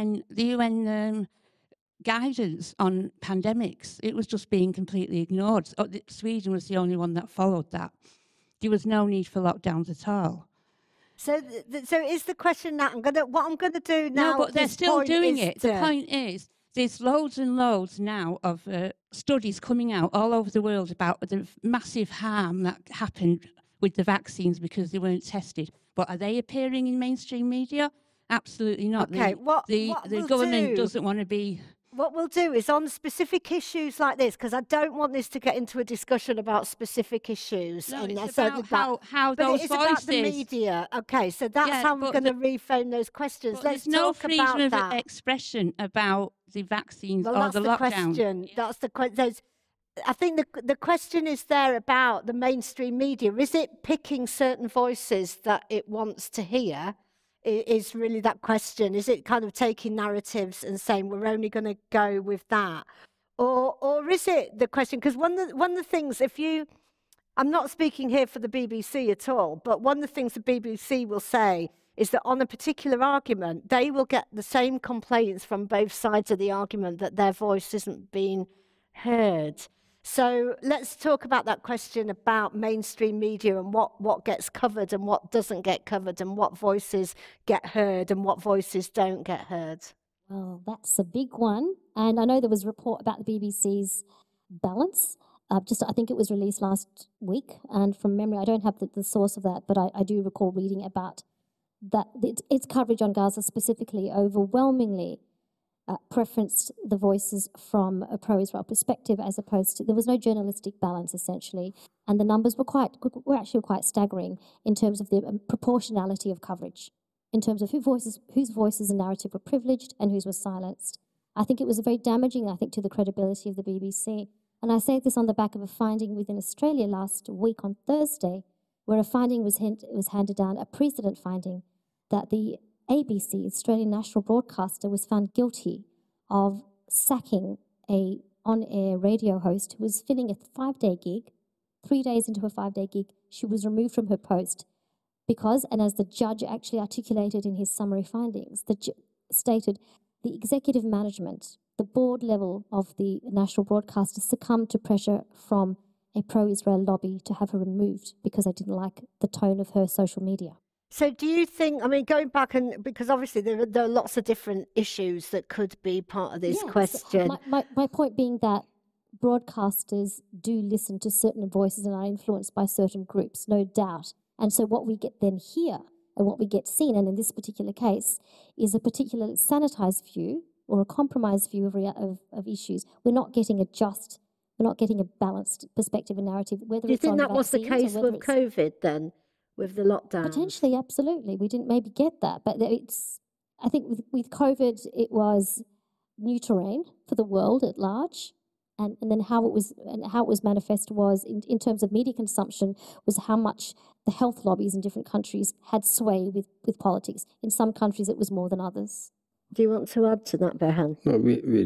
UN guidance on pandemics, it was just being completely ignored. Sweden was the only one that followed that. There was no need for lockdowns at all. So is the question that what I'm gonna do now? No, but they're still doing it. The point is, there's loads and loads now of studies coming out all over the world about the massive harm that happened with the vaccines because they weren't tested. But are they appearing in mainstream media? Absolutely not. Okay, the government doesn't want to be. What we'll do is on specific issues like this, because I don't want this to get into a discussion about specific issues. No, it's about how those voices. But it's about the media. Okay, so that's how we're going to reframe those questions. Let's talk about that. There's no freedom of expression about the vaccines or the lockdown. Question. That's the question. I think the question is there about the mainstream media. Is it picking certain voices that it wants to hear? Is really that question. Is it kind of taking narratives and saying we're only going to go with that? Or is it the question, because one of the things, I'm not speaking here for the BBC at all, but one of the things the BBC will say is that on a particular argument, they will get the same complaints from both sides of the argument that their voice isn't being heard. So let's talk about that question about mainstream media and what gets covered and what doesn't get covered and what voices get heard and what voices don't get heard. Well, that's a big one. And I know there was a report about the BBC's balance. I think it was released last week. And from memory, I don't have the source of that, but I do recall reading about that. Its coverage on Gaza specifically overwhelmingly preferenced the voices from a pro-Israel perspective, as opposed to, there was no journalistic balance essentially, and the numbers were actually quite staggering in terms of the proportionality of coverage, in terms of whose voices and narrative were privileged and whose were silenced. I think it was very damaging, to the credibility of the BBC. And I say this on the back of a finding within Australia last week on Thursday, where a finding was handed down, a precedent finding, that the ABC, Australian national broadcaster, was found guilty of sacking a on-air radio host who was filling a 5-day gig. 3 days into a 5-day gig, she was removed from her post because, and as the judge actually articulated in his summary findings, stated the executive management, the board level of the national broadcaster, succumbed to pressure from a pro-Israel lobby to have her removed because they didn't like the tone of her social media. So do you think, going back, and because obviously there are lots of different issues that could be part of this question. My point being that broadcasters do listen to certain voices and are influenced by certain groups, no doubt. And so what we get then here and what we get seen, and in this particular case, is a particularly sanitized view or a compromised view of issues. We're not getting a balanced perspective and narrative. Do you think that was the case with COVID then? with the lockdown. Potentially, absolutely. We didn't maybe get that. But I think with COVID, it was new terrain for the world at large. And then how it was manifest was in terms of media consumption was how much the health lobbies in different countries had sway with politics. In some countries, it was more than others. Do you want to add to that, Behan? No,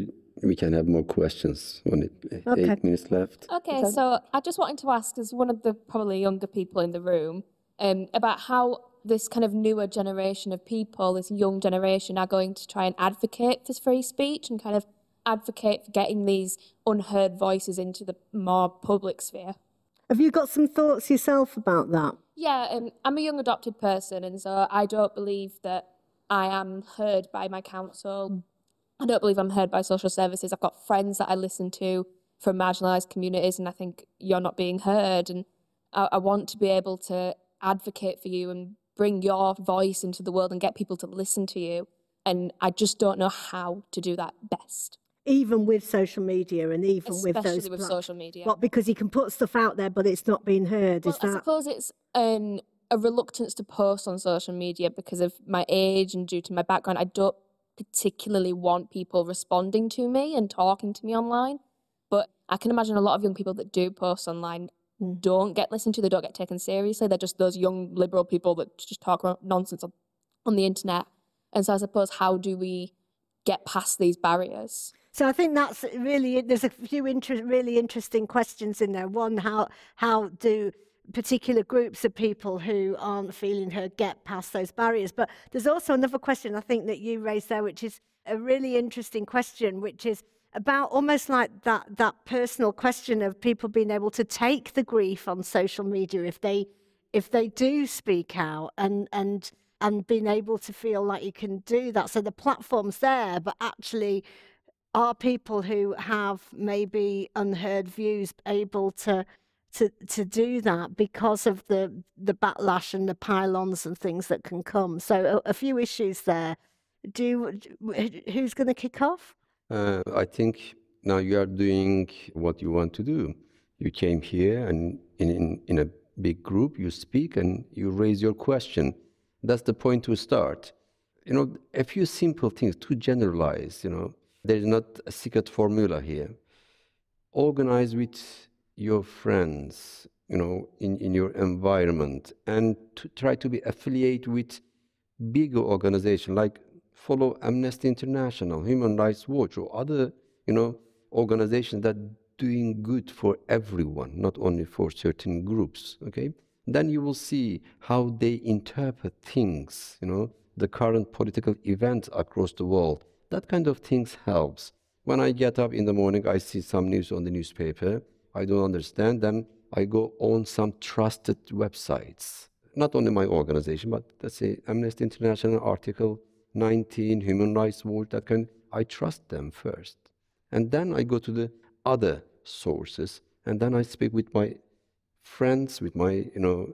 we can have more questions when 8 minutes left. Okay, so I just wanted to ask, as one of the probably younger people in the room, about how this kind of newer generation of people, this young generation, are going to try and advocate for free speech and kind of advocate for getting these unheard voices into the more public sphere. Have you got some thoughts yourself about that? Yeah, I'm a young adopted person, and so I don't believe that I am heard by my council. I don't believe I'm heard by social services. I've got friends that I listen to from marginalised communities, and I think you're not being heard. And I want to be able to advocate for you and bring your voice into the world and get people to listen to you. And I just don't know how to do that best. Even with social media and even Especially with those... with social media. What, because you can put stuff out there, but it's not being heard, Well, is that... I suppose it's a reluctance to post on social media because of my age and due to my background. I don't particularly want people responding to me and talking to me online. But I can imagine a lot of young people that do post online don't get listened to, they don't get taken seriously. They're just those young liberal people that just talk nonsense on the internet. And so I suppose, how do we get past these barriers? So I think that's really, there's a few really interesting questions in there. One, how do particular groups of people who aren't feeling heard get past those barriers? But there's also another question I think that you raised there, which is a really interesting question, which is about almost like that personal question of people being able to take the grief on social media if they do speak out and being able to feel like you can do that. So the platform's there, but actually are people who have maybe unheard views able to do that because of the backlash and the pylons and things that can come? So a few issues there. Who's going to kick off? I think now you are doing what you want to do. You came here and in a big group, you speak and you raise your question. That's the point to start. A few simple things to generalize, There's not a secret formula here. Organize with your friends, in your environment, and to try to be affiliated with bigger organizations like follow Amnesty International, Human Rights Watch, or other, organizations that are doing good for everyone, not only for certain groups, okay? Then you will see how they interpret things, the current political events across the world. That kind of things helps. When I get up in the morning, I see some news on the newspaper. I don't understand, then I go on some trusted websites. Not only my organization, but let's say Amnesty International, Article 19, Human Rights Watch, that kind. I trust them first. And then I go to the other sources, and then I speak with my friends, with my,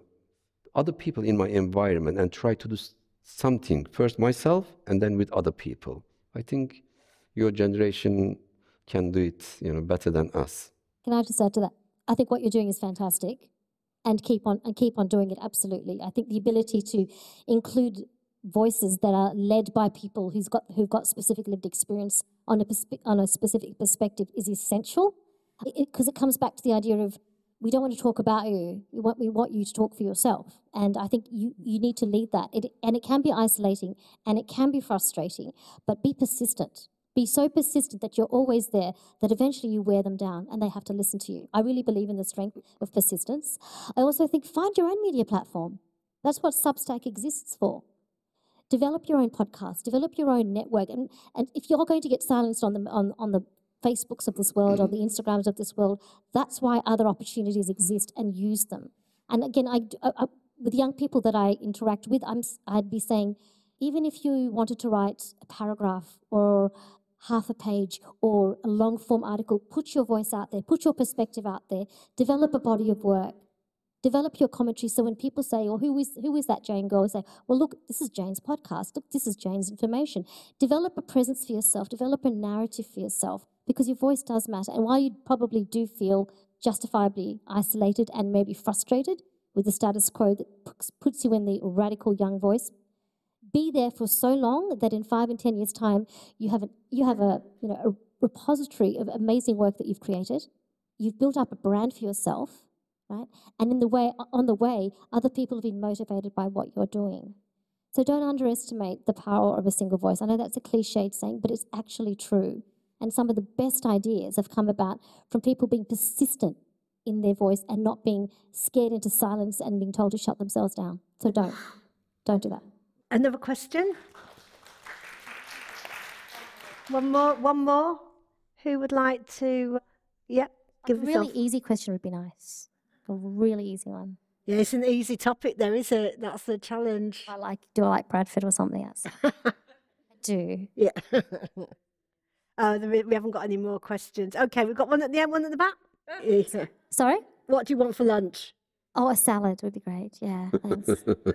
other people in my environment, and try to do something, first myself, and then with other people. I think your generation can do it, better than us. Can I just add to that? I think what you're doing is fantastic, and keep on doing it. Absolutely. I think the ability to include voices that are led by people who've got specific lived experience on a specific perspective is essential, because it comes back to the idea of, we don't want to talk about you. We want you to talk for yourself. And I think you need to lead that. And it can be isolating and it can be frustrating, but be persistent. Be so persistent that you're always there, that eventually you wear them down and they have to listen to you. I really believe in the strength of persistence. I also think find your own media platform. That's what Substack exists for. Develop your own podcast, develop your own network. And if you're going to get silenced on the Facebooks of this world, or the Instagrams of this world, that's why other opportunities exist, and use them. And again, I with young people that I interact with, I'd be saying, even if you wanted to write a paragraph or half a page or a long form article, put your voice out there, put your perspective out there, develop a body of work, develop your commentary. So when people say, "Oh, who is that Jane?" Go and say, "Well, look, this is Jane's podcast. Look, this is Jane's information." Develop a presence for yourself. Develop a narrative for yourself, because your voice does matter. And while you probably do feel justifiably isolated and maybe frustrated with the status quo that puts you in the radical young voice. Be there for so long that in 5 and 10 years' time, you have a repository of amazing work that you've created. You've built up a brand for yourself, right? And on the way, other people have been motivated by what you're doing. So don't underestimate the power of a single voice. I know that's a cliched saying, but it's actually true. And some of the best ideas have come about from people being persistent in their voice and not being scared into silence and being told to shut themselves down. So don't do that. Another question? One more. Who would like to? Yep. Give a really easy question would be nice. A really easy one. Yeah, it's an easy topic though, is it? That's the challenge. Do I like Bradford or something else? I do. Yeah. We haven't got any more questions. Okay, we've got one at the end, one at the back. Yeah. Sorry? What do you want for lunch? Oh, a salad would be great. Yeah, thanks.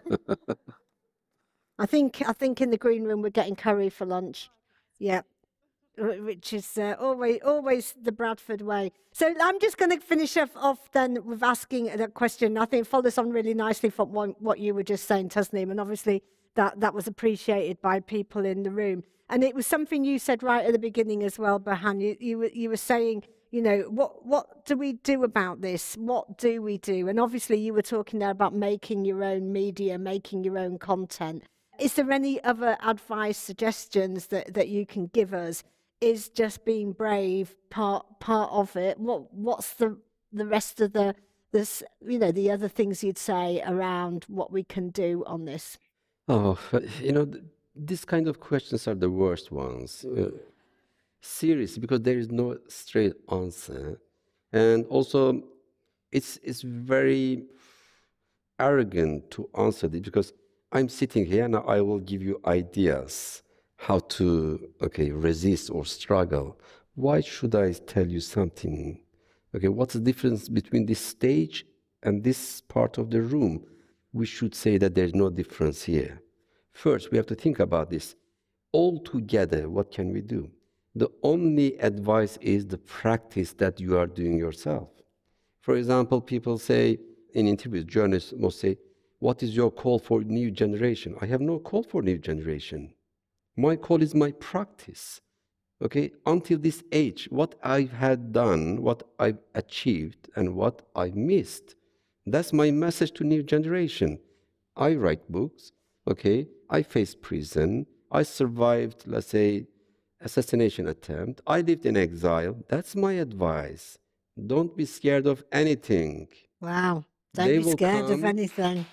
I think in the green room we're getting curry for lunch. Yeah. Which is always the Bradford way. So I'm just going to finish off then with asking a question. I think it follows on really nicely from what you were just saying, Tasneem, and obviously that was appreciated by people in the room. And it was something you said right at the beginning as well, Burhan. You were saying, what do we do about this? What do we do? And obviously you were talking there about making your own media, making your own content. Is there any other advice, suggestions that you can give us? Is just being brave part of it? What's the rest of the other things you'd say around what we can do on this? Oh, these kind of questions are the worst ones. Seriously, because there is no straight answer, and also it's very arrogant to answer this, because I'm sitting here and I will give you ideas how to resist or struggle. Why should I tell you something? What's the difference between this stage and this part of the room? We should say that there's no difference here. First, we have to think about this. All together, what can we do? The only advice is the practice that you are doing yourself. For example, people say in interviews, journalists must say, what is your call for new generation? I have no call for new generation. My call is my practice. Until this age, what I had done, what I've achieved, and what I missed, that's my message to new generation. I write books. I faced prison. I survived, let's say, assassination attempt. I lived in exile. That's my advice. Don't be scared of anything. Wow. Don't be scared of anything.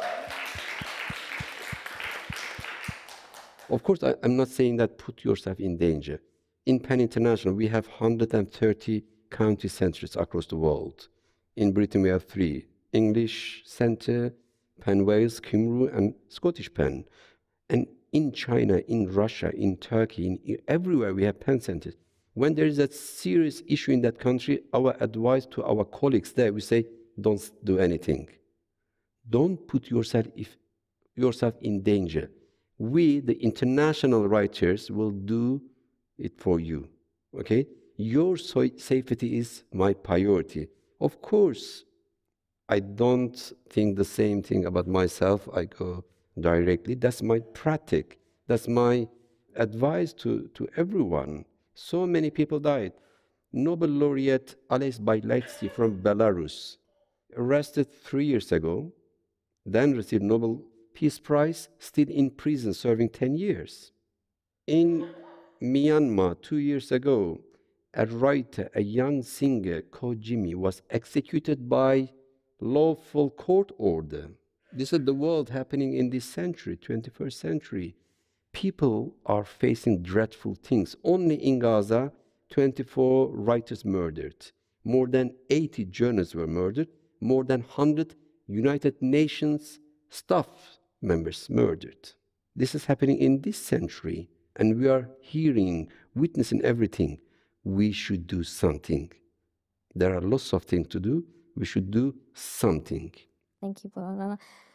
Of course, I'm not saying that put yourself in danger. In PEN International, we have 130 county centers across the world. In Britain, we have 3. English Center, PEN Wales, Cymru, and Scottish PEN. And in China, in Russia, in Turkey, everywhere we have PEN centers. When there is a serious issue in that country, our advice to our colleagues there, we say, don't do anything. Don't put yourself in danger. We, the international writers, will do it for you. Your safety is my priority. Of course, I don't think the same thing about myself. I go directly. That's my practice. That's my advice to everyone. So many people died. Nobel laureate Ales Bialiatski from Belarus, arrested 3 years ago, then received Nobel Peace Prize, still in prison serving 10 years. In Myanmar 2 years ago, a writer, a young singer called Jimmy, was executed by lawful court order. This is the world happening in this century, 21st century. People are facing dreadful things. Only in Gaza, 24 writers murdered. More than 80 journalists were murdered. More than 100 United Nations staff members murdered. This is happening in this century, and we are hearing, witnessing everything. We should do something. There are lots of things to do. We should do something. Thank you, Burhan.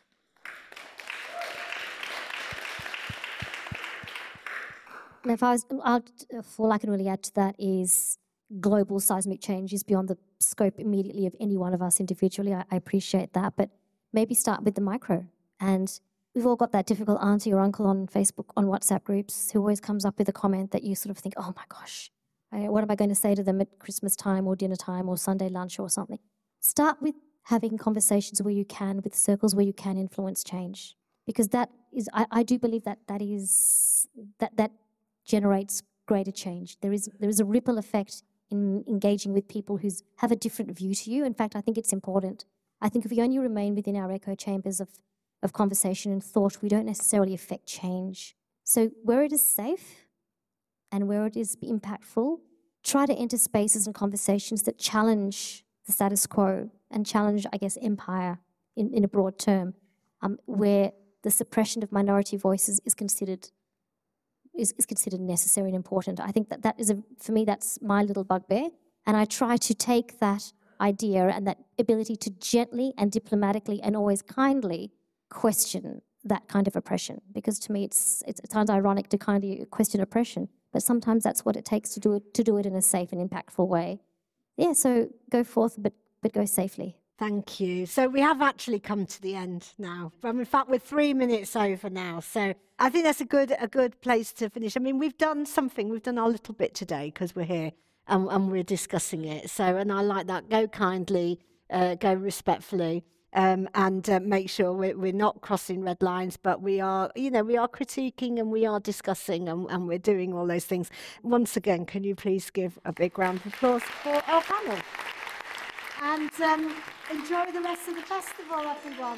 All I can really add to that is global seismic change is beyond the scope immediately of any one of us individually. I appreciate that, but maybe start with the micro. And we've all got that difficult auntie or uncle on Facebook, on WhatsApp groups, who always comes up with a comment that you sort of think, oh my gosh, what am I going to say to them at Christmas time or dinner time or Sunday lunch or something? Start with having conversations where you can, with circles where you can influence change. Because that is, I do believe that generates greater change. There is a ripple effect in engaging with people who have a different view to you. In fact, I think it's important. I think if we only remain within our echo chambers of conversation and thought, we don't necessarily affect change. So where it is safe and where it is impactful, try to enter spaces and conversations that challenge the status quo and challenge, I guess, empire in a broad term, where the suppression of minority voices is considered necessary and important. I think that is, for me, that's my little bugbear. And I try to take that idea and that ability to gently and diplomatically and always kindly question that kind of oppression. Because to me, it's at times ironic to kind of question oppression, but sometimes that's what it takes to do it in a safe and impactful way. Yeah, so go forth, but go safely. Thank you. So we have actually come to the end now. In fact, we're 3 minutes over now. So I think that's a good place to finish. I mean, we've done something. We've done our little bit today because we're here and we're discussing it. So, and I like that. Go kindly, go respectfully, and make sure we're not crossing red lines, but we are critiquing and we are discussing and we're doing all those things. Once again, can you please give a big round of applause for our panel? And enjoy the rest of the festival, everyone.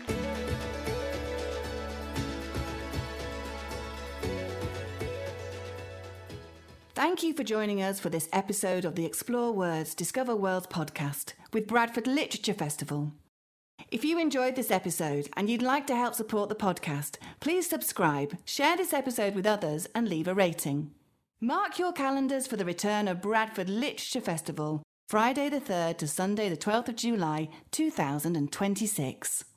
Thank you for joining us for this episode of the Explore Words, Discover Worlds podcast with Bradford Literature Festival. If you enjoyed this episode and you'd like to help support the podcast, please subscribe, share this episode with others and leave a rating. Mark your calendars for the return of Bradford Literature Festival, Friday the 3rd to Sunday the 12th of July 2026.